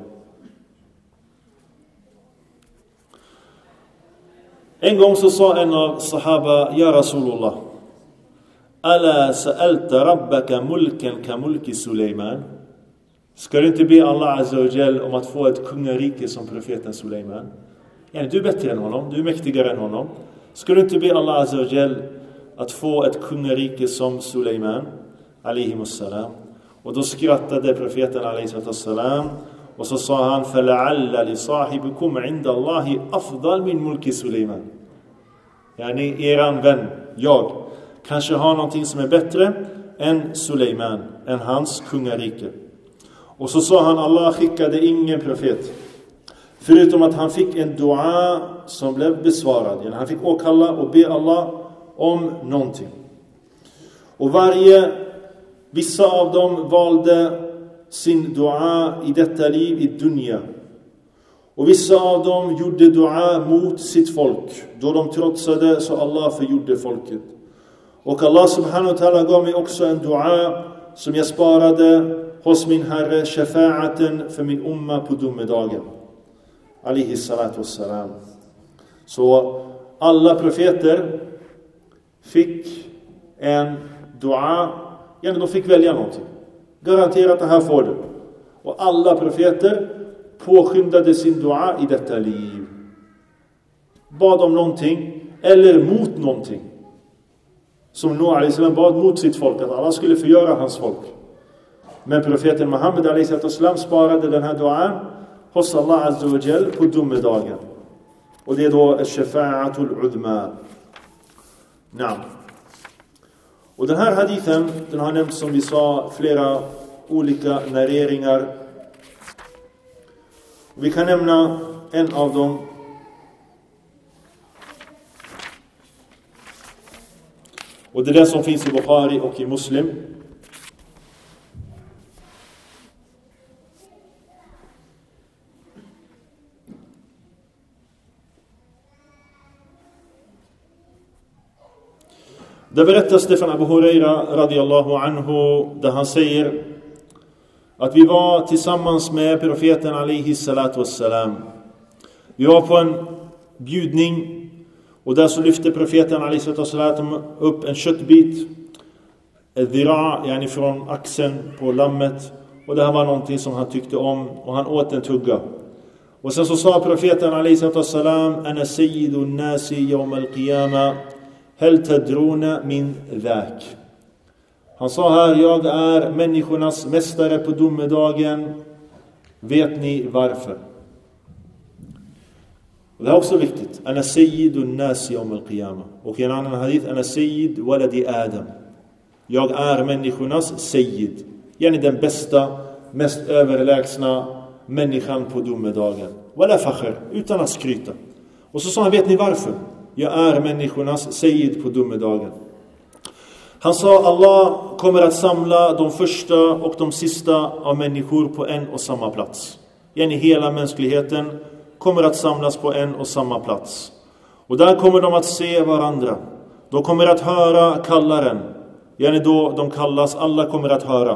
[SPEAKER 1] En gång så sa en av sahaba, ja Rasulullah, Ala sa'alta rabbaka mulken ka mulki Suleiman. Ska du inte be Allah Azza wa Jal om att få ett kungarike som profeten Suleiman? Ja, du är bättre än honom, du är mäktigare än honom. Ska du inte be Allah Azza wa Jal att få ett kungarike som Suleiman alaihimussalam? Och då skrattade profeten alaihissalam och så sa han, fala'alla li sahibikum inda Allahi afdal min mulki Suleiman. Yani eran vän, jag, kanske har någonting som är bättre än Suleiman, än hans kungarike. Och så sa han, Allah skickade ingen profet förutom att han fick en dua som blev besvarad. Han fick åkalla och be Allah om någonting. Och vissa av dem valde sin dua i detta liv i dunya. Och vissa av dem gjorde dua mot sitt folk. Då de trotsade så Allah förgjorde folket. Och Allah subhanahu wa ta'ala gav mig också en dua som jag sparade hos min Herre, shafa'aten för min umma på domedagen. Alayhi salatu wassalam. Så alla profeter fick en dua. Ja, de fick välja någonting. Garanterat det här får du. Och alla profeter påskyndade sin dua i detta liv. Bad om någonting eller mot någonting. Som Nuh a.s. bad mot sitt folk, att alla skulle förgöra hans folk. Men profeten Muhammed a.s. sparade den här duan hos Allah Azza wa Jal på domedagen. Och det är då al-Shafa'atul Udhma. Naam. Och den här hadithen, den har nämnt som vi sa flera olika narreringar. Vi kan nämna en av dem. Och det är det som finns i Bukhari och i Muslim. Det berättas det från Abu Huraira radiyallahu anhu, där han säger att vi var tillsammans med profeten alaihi salatu wassalam. Vi var på en bjudning och där så lyfte profeten alaihi salatu wassalam upp en köttbit, dhira, yani från axeln på lammet, och det här var någonting som han tyckte om och han åt en tugga. Och sen så sa profeten alaihi salatu wassalam, ana sayyidun nasi yawm al-qiyamah, Hel tadruna min dhak. Han sa här, jag är människornas mästare på domedagen. Vet ni varför? Och det är också viktigt. Ana sayyidun nasi yawm al-qiyamah. Och i en annan hadith, ana sayyid waladi Adam. Jag är människornas sayyid. Yani den bästa, mest överlägsna människan på domedagen. Wala fakhr, utan att skryta. Och så sa han, vet ni varför? Jag är människornas sayyid på domedagen. Han sa, Allah kommer att samla de första och de sista av människor på en och samma plats. Yani hela mänskligheten kommer att samlas på en och samma plats. Och där kommer de att se varandra. De kommer att höra kallaren. Yani då de kallas, alla kommer att höra.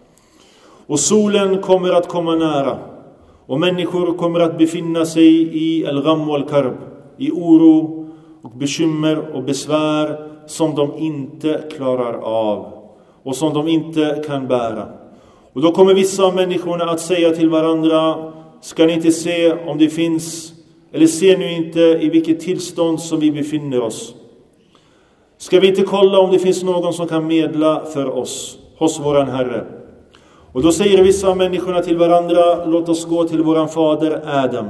[SPEAKER 1] Och solen kommer att komma nära. Och människor kommer att befinna sig i al-gham wal-karb. I oro och bekymmer och besvär som de inte klarar av. Och som de inte kan bära. Och då kommer vissa av människorna att säga till varandra, ska ni inte se om det finns, eller ser ni inte i vilket tillstånd som vi befinner oss? Ska vi inte kolla om det finns någon som kan medla för oss hos våran Herre? Och då säger vissa av människorna till varandra, låt oss gå till våran fader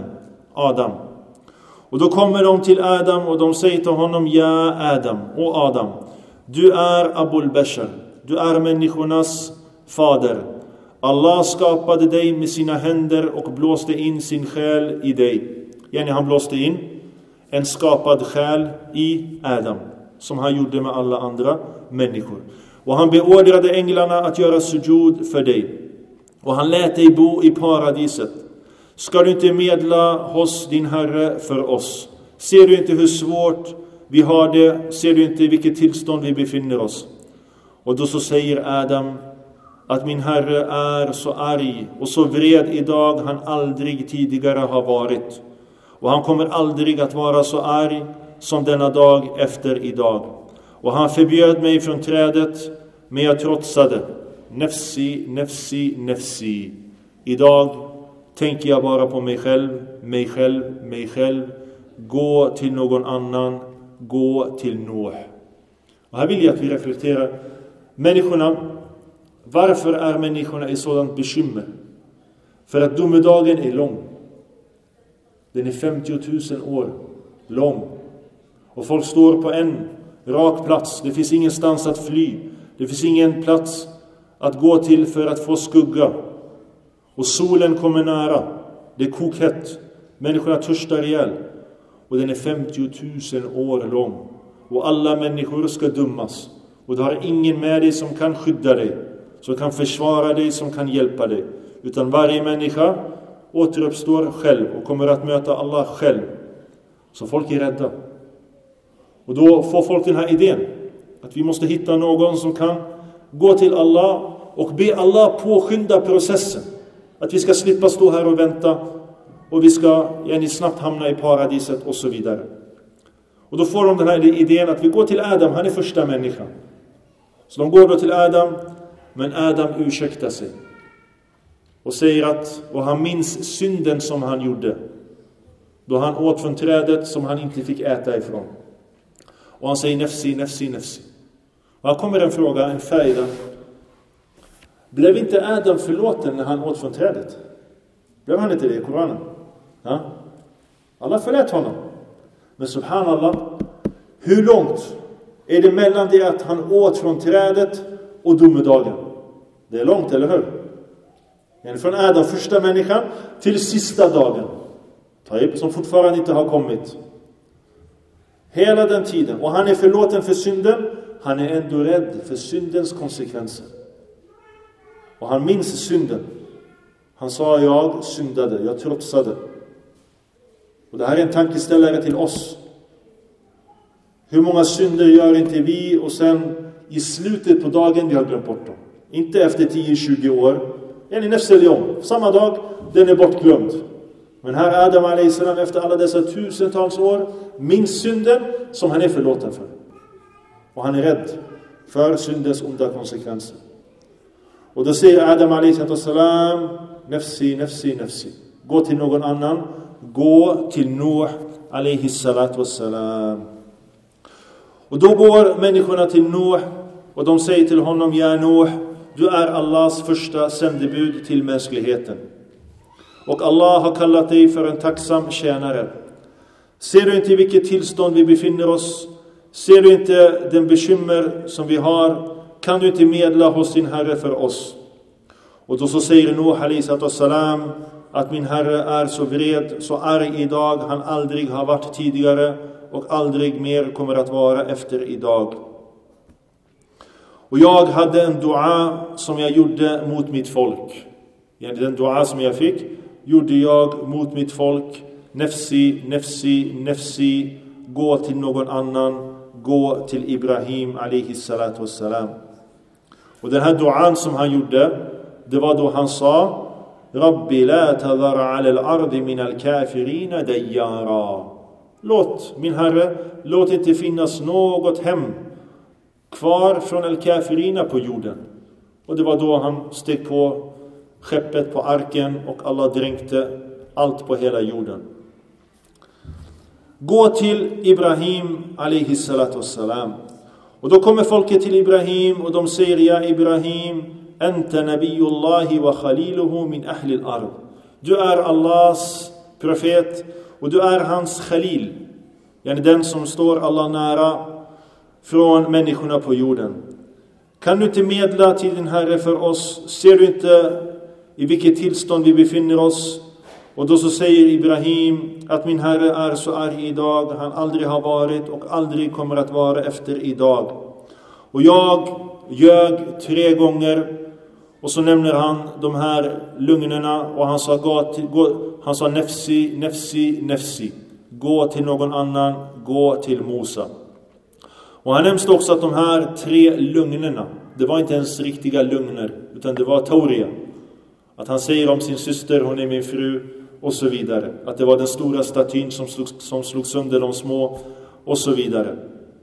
[SPEAKER 1] Adam. Och då kommer de till Adam och de säger till honom, ja Adam, och Adam, du är Abul Bashar, du är människornas fader. Allah skapade dig med sina händer och blåste in sin själ i dig. Yani han blåste in en skapad själ i Adam, som han gjorde med alla andra människor. Och han beordrade änglarna att göra sujud för dig. Och han lät dig bo i paradiset. Ska du inte medla hos din Herre för oss? Ser du inte hur svårt vi har det? Ser du inte i vilket tillstånd vi befinner oss? Och då så säger Adam att min Herre är så arg och så vred idag han aldrig tidigare har varit. Och han kommer aldrig att vara så arg som denna dag efter idag. Och han förbjöd mig från trädet, men jag trotsade. Nafsi, nafsi, nafsi. Idag tänker jag bara på mig själv. Gå till någon annan, gå till Nuh. Och här vill jag att vi reflekterar. Människorna, varför är människorna i sådant bekymmer? För att domedagen är lång. Den är 50 000 år lång. Och folk står på en rak plats. Det finns ingenstans att fly. Det finns ingen plats att gå till för att få skugga. Och solen kommer nära. Det är kokhett. Människorna törstar ihjäl. Och den är 50 000 år lång. Och alla människor ska dömas. Och du har ingen med dig som kan skydda dig, som kan försvara dig, som kan hjälpa dig. Utan varje människa återuppstår själv och kommer att möta Allah själv. Så folk är rädda. Och då får folk den här idén att vi måste hitta någon som kan gå till Allah och be Allah påskynda processen. Att vi ska slippa stå här och vänta och vi ska snabbt hamna i paradiset och så vidare. Och då får de den här idén att vi går till Adam, han är första människan. Så de går då till Adam, men Adam ursäktar sig. Och säger att, och han minns synden som han gjorde. Då han åt från trädet som han inte fick äta ifrån. Och han säger nafsi, nafsi, nafsi. Och här kommer en fråga, en färda. Blev inte Adam förlåten när han åt från trädet? Blev han inte det i Koranen? Ja? Allah förlät honom. Men subhanallah, hur långt är det mellan det att han åt från trädet och domedagen? Det är långt, eller hur? Men från Adam, första människan, till sista dagen. Som fortfarande inte har kommit. Hela den tiden. Och han är förlåten för synden. Han är ändå rädd för syndens konsekvenser. Och han minns synden. Han sa, jag syndade, jag trotsade. Och det här är en tankeställare till oss. Hur många synder gör inte vi och sen i slutet på dagen vi har glömt bort dem. Inte efter 10-20 år. En i näfseljon. Samma dag, den är bortglömd. Men här Adam a.s. efter alla dessa tusentals år minns synden som han är förlåten för. Och han är rädd för syndens onda konsekvenser. Och då säger Adam a.s. Nafsi, nafsi, nafsi. Gå till någon annan. Gå till Nuh a.s. Och då går människorna till Nuh och de säger till honom: Ja Nuh, du är Allahs första sändebud till mänskligheten. Och Allah har kallat dig för en tacksam tjänare. Ser du inte i vilket tillstånd vi befinner oss? Ser du inte den bekymmer som vi har? Kan du inte medla hos din Herre för oss? Och då så säger Nuh a.s. att min Herre är så vred, så arg idag han aldrig har varit tidigare och aldrig mer kommer att vara efter idag. Och jag hade en dua som jag gjorde mot mitt folk. Den dua som jag fick gjorde jag mot mitt folk. Nefsi, nefsi, nefsi. Gå till någon annan. Gå till Ibrahim a.s. Och den här duan som han gjorde, det var då han sa: Rabbi la tadhar ala al-ardi min al-kafirina dayyara. Låt, min Herre, låt inte finnas något hem kvar från al-kafirina på jorden. Och det var då han steg på skeppet på arken och Allah dränkte allt på hela jorden. Gå till Ibrahim a.s. Och då kommer folket till Ibrahim och de säger: Ja Ibrahim, anta nabiyullahi wa khaliluhu min ahli al-ard. Du är Allahs profet och du är hans khalil. Yani den som står Allah nära från människorna på jorden. Kan du inte medla till din Herre för oss? Ser du inte i vilket tillstånd vi befinner oss? Och då så säger Ibrahim att min Herre är så arg idag, han aldrig har varit och aldrig kommer att vara efter idag. Och jag ljög 3 gånger. Och så nämner han de här lugnerna och han sa nefsi, nefsi, nefsi. Gå till någon annan, gå till Musa. Och han nämnde också att de här 3 lugnerna, det var inte ens riktiga lugner, utan det var tauria. Att han säger om sin syster, hon är min fru, och så vidare. Att det var den stora statyn som slog sönder de små, och så vidare.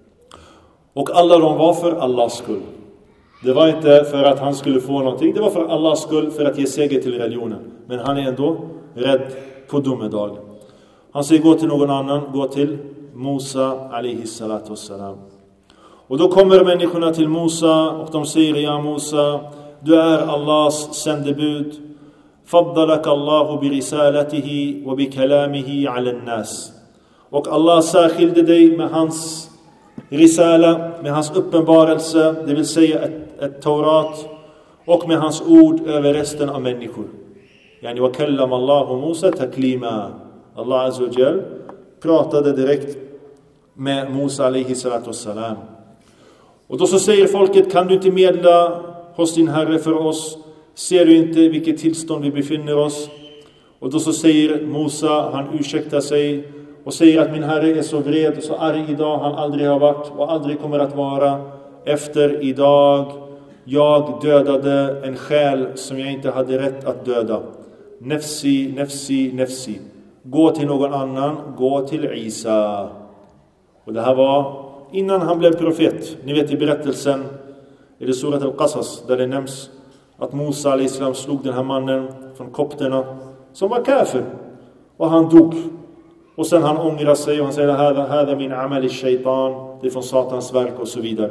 [SPEAKER 1] Och alla de var för Allahs skull. Det var inte för att han skulle få någonting, det var för Allahs skull, för att ge seger till religionen. Men han är ändå rädd på domedagen. Han säger: gå till någon annan, gå till Musa a.s. Och då kommer människorna till Musa och de säger: Ja Musa, du är Allahs sändebud. Faddalaka Allahu bi risalatihi wa bi kalamihi ala an-nas. Och Allah särskilde dig med hans risala, med hans uppenbarelse, det vill säga ett Taurat, och med hans ord över resten av människor. Yani wa kallama Allahu Musa taklima. Allah azza wa jal pratade direkt med Musa alayhi salatu wassalam. Och då så säger folket: kan du inte medla hos din Herre för oss? Ser du inte vilket tillstånd vi befinner oss? Och då så säger Musa, han ursäktar sig och säger att min Herre är så vred, så arg idag han aldrig har varit och aldrig kommer att vara efter idag. Jag dödade en själ som jag inte hade rätt att döda. Nefsi, nefsi, nefsi. Gå till någon annan, gå till Isa. Och det här var innan han blev profet. Ni vet i berättelsen i det surat al-Qasas där det nämns att Musa a.s. slog den här mannen från kopterna som var kafir. Och han dog. Och sen han ångrar sig och han säger: Hada min amali shaitan. Det är från satans verk och så vidare.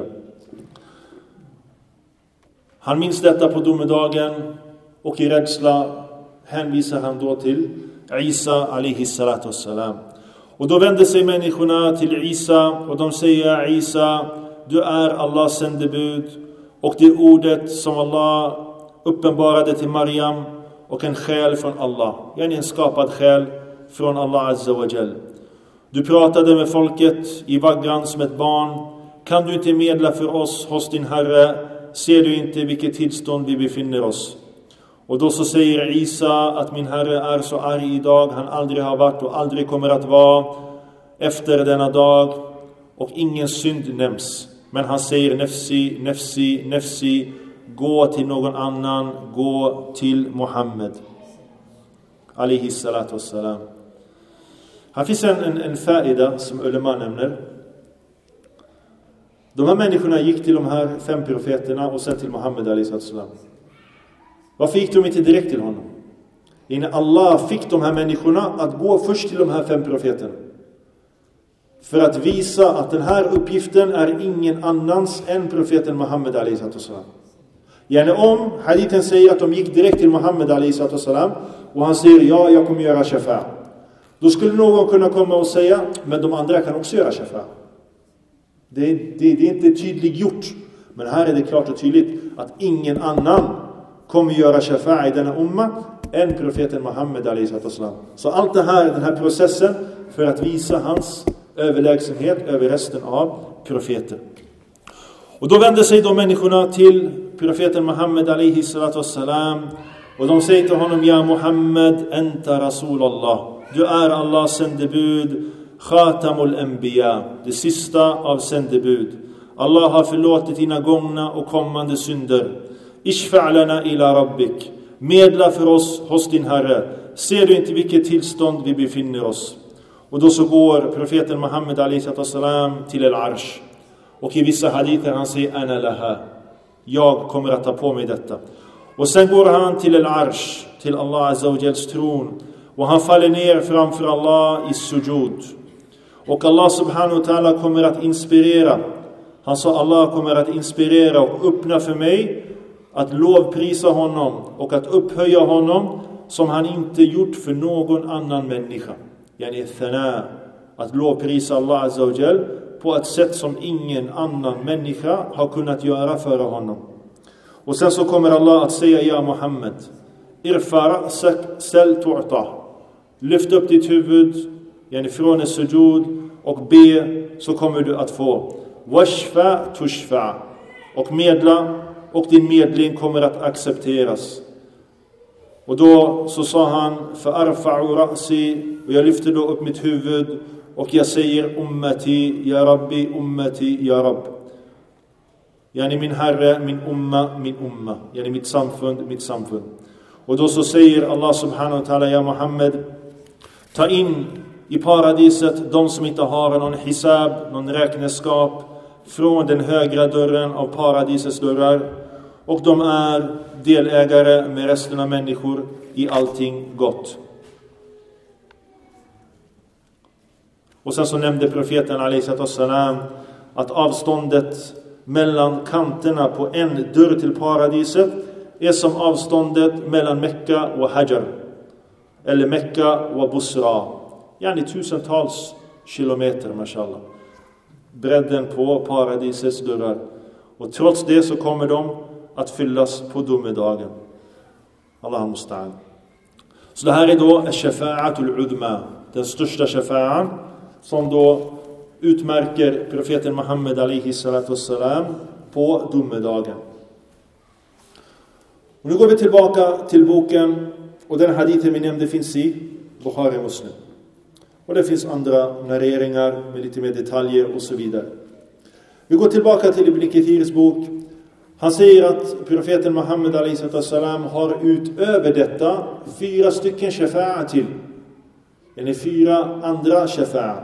[SPEAKER 1] Han minns detta på domedagen och i rädsla hänvisar han då till Isa a.s. Och då vänder sig människorna till Isa och de säger: Isa, du är Allahs sändebud och det ordet som Allah uppenbarade till Maryam och en själ från Allah. En skapad själ från Allah azza wa jal. Du pratade med folket i vaggan som ett barn. Kan du inte medla för oss hos din Herre? Ser du inte vilket tillstånd vi befinner oss? Och då så säger Isa att min Herre är så arg idag, han aldrig har varit och aldrig kommer att vara efter denna dag, och ingen synd nämns. Men han säger: nefsi, nefsi, nefsi. Gå till någon annan, gå till Muhammed alayhi salatu wassalam. Här finns en fa'ida som ulema nämner. De här människorna gick till de här 5 profeterna och sen till Muhammed alayhi salatu wassalam. Varför gick de inte direkt till honom? Innan Allah fick de här människorna att gå först till de här 5 profeterna. för att visa att den här uppgiften är ingen annans än profeten Muhammed a.s. Yani om hadithen säger att de gick direkt till Muhammed a.s. och han säger ja, jag kommer göra shafa. Då skulle någon kunna komma och säga, men de andra kan också göra shafa. Det är inte tydligt gjort. Men här är det klart och tydligt att ingen annan kommer göra shafa i denna umma än profeten Muhammed a.s. Så allt det här, den här processen för att visa hans överlägsenhet över resten av profeter. Och då vänder sig de människorna till profeten Muhammed a.s. och de säger till honom: Ja Muhammed, enta Rasulallah. Du är Allahs sändebud, Khatamul Anbiya, det sista av sändebud. Allah har förlåtit dina gångna och kommande synder. Ishfa'lana ila rabbik. Medla för oss hos din Herre. Ser du inte vilket tillstånd vi befinner oss? Och då så går profeten Muhammed a.s. till al-arsh. Och i vissa hadither han säger ana laha. Jag kommer att ta på mig detta. Och sen går han till al-arsh, till Allah azza wa jals tron. Och han faller ner framför Allah i sujud. Och Allah subhanahu wa ta'ala kommer att inspirera. Han sa Allah kommer att inspirera och öppna för mig att lovprisa honom och att upphöja honom som han inte gjort för någon annan människa. Yani thana, att lovprisa Allah azza wa jal på ett sätt som ingen annan människa har kunnat göra före honom. Och sen så kommer Allah att säga: Ja Muhammed, irfa ra'sak sal tu'ta. Lyft upp ditt huvud, yani från en sujud, och be, så kommer du att få. Washfa tushfa. Och medla, och din medling kommer att accepteras. Och då så sa han: fa'arfa'u ra'si, och jag lyfter då upp mitt huvud och jag säger ummati ya rabbi, ummati ya rabb. Yani min Herre, min umma. Yani mitt samfund. Och då så säger Allah subhanahu wa ta'ala: Ja Muhammed, ta in i paradiset de som inte har någon hisab, någon räkenskap, från den högra dörren av paradisets dörrar. Och de är delägare med resten av människor i allting gott. Och sen så nämnde profeten a.s. att avståndet mellan kanterna på en dörr till paradiset är som avståndet mellan Mekka och Hajar. Eller Mekka och Busra. Yani tusentals kilometer, mashallah. Bredden på paradisets dörrar. Och trots det så kommer de att fyllas på domedagen. Allah musta'an. Så det här är då shafa'atul udma, den största shafa'an som då utmärker profeten Muhammed a.s. på domedagen. Och nu går vi tillbaka till boken, och den hadithen vi nämnde finns i Bukhari Muslim. Och det finns andra narreringar med lite mer detaljer och så vidare. Vi går tillbaka till Ibn Kathirs bok. Han säger att profeten Muhammed a.s. har utöver detta 4 stycken shafa'a till. Yani 4 andra shafa'a.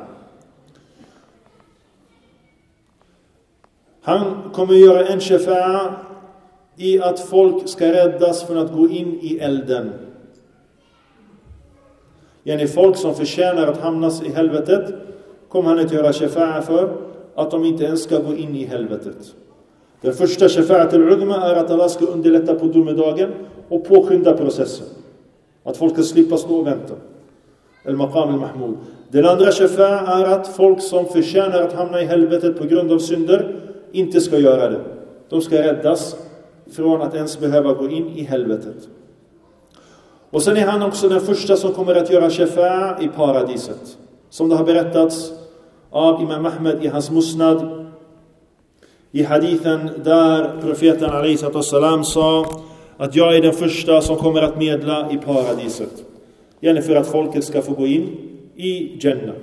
[SPEAKER 1] Han kommer göra en shafa'a i att folk ska räddas från att gå in i elden. Yani folk som förtjänar att hamnas i helvetet kommer han att göra shafa'a för att de inte ens ska gå in i helvetet. Den första shafa'at al-udma är att Allah ska underlätta på domedagen och påskynda processen. Att folk ska slippa stå och vänta. Al-maqam al-mahmud. Den andra shafa'a är att folk som förtjänar att hamna i helvetet på grund av synder inte ska göra det. De ska räddas från att ens behöva gå in i helvetet. Och sen är han också den första som kommer att göra shafa'a i paradiset. Som det har berättats av Imam Ahmed i hans musnad. I hadithen där profeten a.s. sa att jag är den första som kommer att medla i paradiset. Gärna för att folket ska få gå in i Jannah.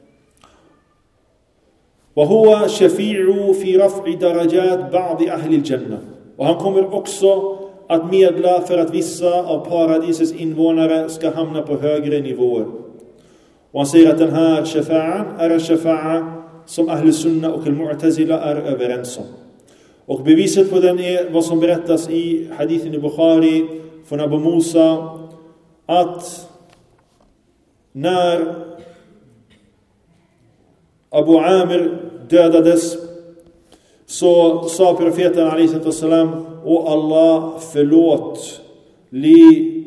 [SPEAKER 1] وهو شفيع في رفع درجات بعض أهل الجنة. Och han kommer också att medla för att vissa av paradisets invånare ska hamna på högre nivåer. Och han säger att den här shafa'an är en shafa'a som Ahl Sunna och Al-Mu'tazila är överens om. Och beviset på den är vad som berättas i hadithen i Bukhari från Abu Musa, att när Abu Amir dödades, så sa profeten alaihi salam: "O Allah, förlåt li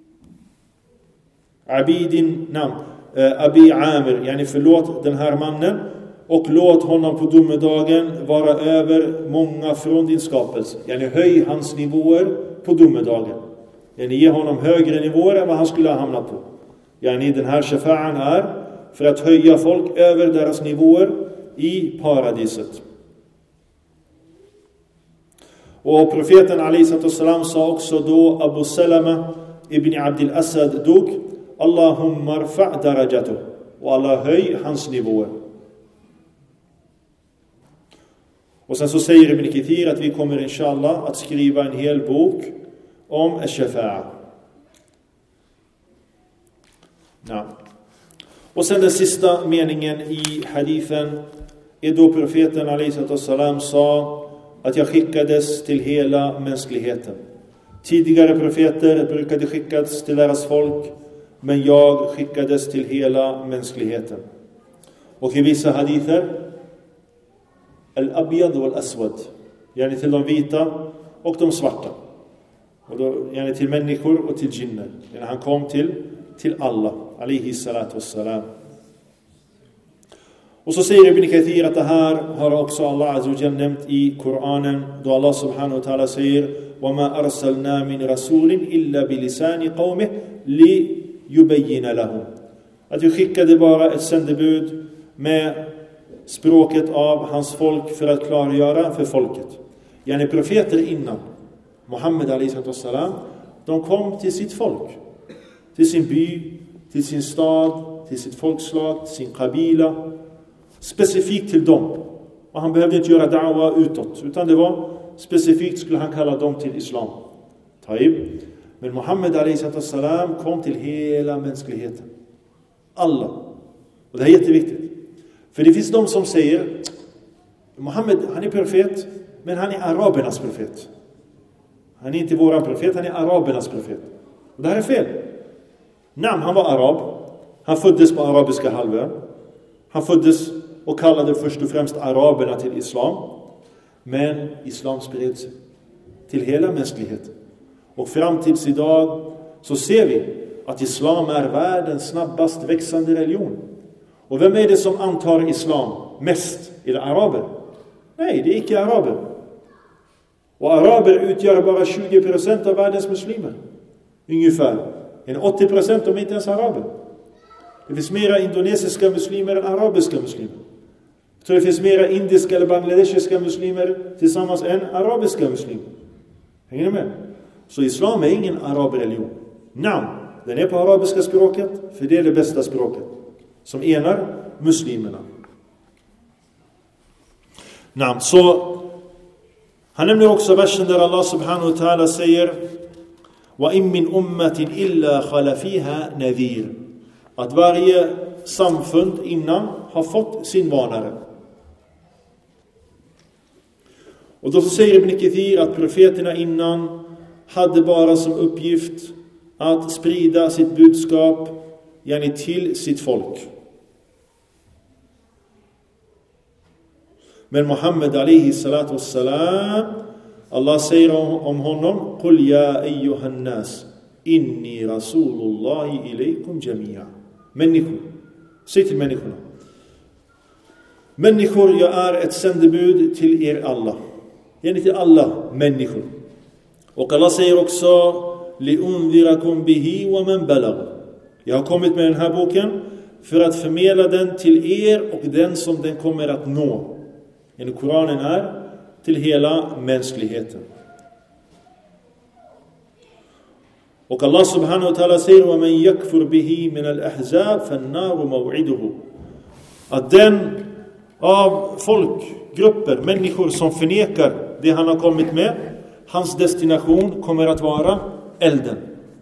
[SPEAKER 1] abidin nam Abi Amir", yani förlåt den här mannen, och låt honom på domedagen vara över många från din skapelse. Yani höj hans nivåer på domedagen. Yani ge honom högre nivåer än vad han skulle ha hamnat på. Yani den här shafa'an är för att höja folk över deras nivåer i paradiset. Och profeten alaihi salam sa också då Abu Salama ibn Abdul Asad dog: "Allahumma rfa' darajatuh", och Allah höj hans nivåer. Och sen så säger Ibn Kathir att vi kommer inshallah att skriva en hel bok om al-shafa'a. Ja. Och sen den sista meningen i hadithen är då profeten alaihi salam sa att jag skickades till hela mänskligheten. Tidigare profeter brukade skickas till deras folk, men jag skickades till hela mänskligheten. Och i vissa hadither al-abyad wal-aswad, yani till de vita och de svarta. Och då, yani till människor och till jinner. Yani han kom till alla, alaihi salatu wassalam. Och så säger Ibn Kathir att det här har också Allah azza wa jalla nämnt i Koranen, då Allah subhanahu wa ta'ala säger: "Wama arsalna min rasulin illa bilisani qawmihi li yubayyina lahum." Att vi skickade bara ett sändebud med språket av hans folk för att klargöra för folket. Yani profeter innan Muhammed alaihi salam, de kom till sitt folk, till sin by, till sin stad, till sitt folkslag, till sin kabila, specifikt till dem. Och han behövde inte göra da'wa utåt, utan det var specifikt skulle han kalla dem till islam. Taib. Men Muhammed alaihi salam kom till hela mänskligheten. Alla. Och det är jätteviktigt. För det finns de som säger: Muhammed, han är profet, men han är arabernas profet. Han är inte våran profet, han är arabernas profet. Och det här är fel. Nam, han var arab. Han föddes på arabiska halvön. Han föddes och kallade först och främst araberna till islam. Men islam spred sig till hela mänskligheten. Och fram tills idag så ser vi att islam är världens snabbast växande religion. Och vem är det som antar islam mest? Är det araber? Nej, det är icke araber. Och araber utgör bara 20% av världens muslimer. Ungefär. 80% de är inte ens araber. Det finns mera indonesiska muslimer än arabiska muslimer. Jag tror det finns mera indiska eller bangladeshiska muslimer tillsammans än arabiska muslimer. Hänger ni med? Så islam är ingen arabreligion. Nej, den är på arabiska språket, för det är det bästa språket som enar muslimerna. Nej, så han nämner också versen där Allah subhanahu wa ta'ala säger: "Wa in min ummatin illa khala fiha nadhir." Att varje samfund innan har fått sin varnare. Och då så säger Ibn Kathir att profeterna innan hade bara som uppgift att sprida sitt budskap, yani till sitt folk. Men Muhammed alaihi salatu wassalam, Allah säger om honom: "Qul ya ayyuhan nas inni rasulullahi ilaykum jami'a." Människor, säg till människorna: människor, jag är ett sändebud till er alla. Yani till alla människor. Och Allah säger också: "Li'undhirakum bihi wa man balagh." Jag har kommit med den här boken för att förmedla den till er och den som den kommer att nå. Yani Koranen är till hela mänskligheten. Och Allah subhanahu wa ta'ala säger: "Wa man yakfur bihi min al-ahzab fan-naru maw'iduhu." Att den av folkgrupper, människor som förnekar det han har kommit med, hans destination kommer att vara elden.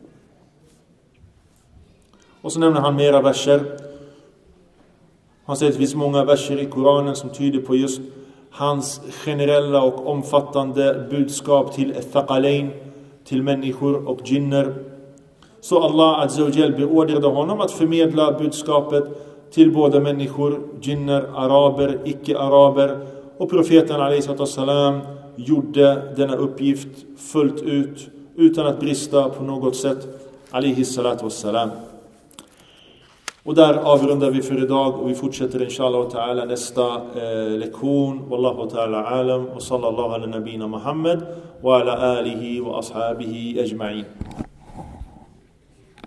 [SPEAKER 1] Och så nämner han mera verser. Han säger att det finns många verser i Koranen som tyder på just hans generella och omfattande budskap till Thaqalain, till människor och jinner. Så Allah azza wa jalla beordrade honom att förmedla budskapet till båda människor, jinner, araber, icke-araber. Och profeten a.s. gjorde denna uppgift fullt ut utan att brista på något sätt a.s. Och där avrundar vi för idag och vi fortsätter inshallah ta'ala nästa lektion. Wallahu ta'ala alam och sallallahu ala nabina Muhammad wa ala alihi wa ashabihi ajma'in.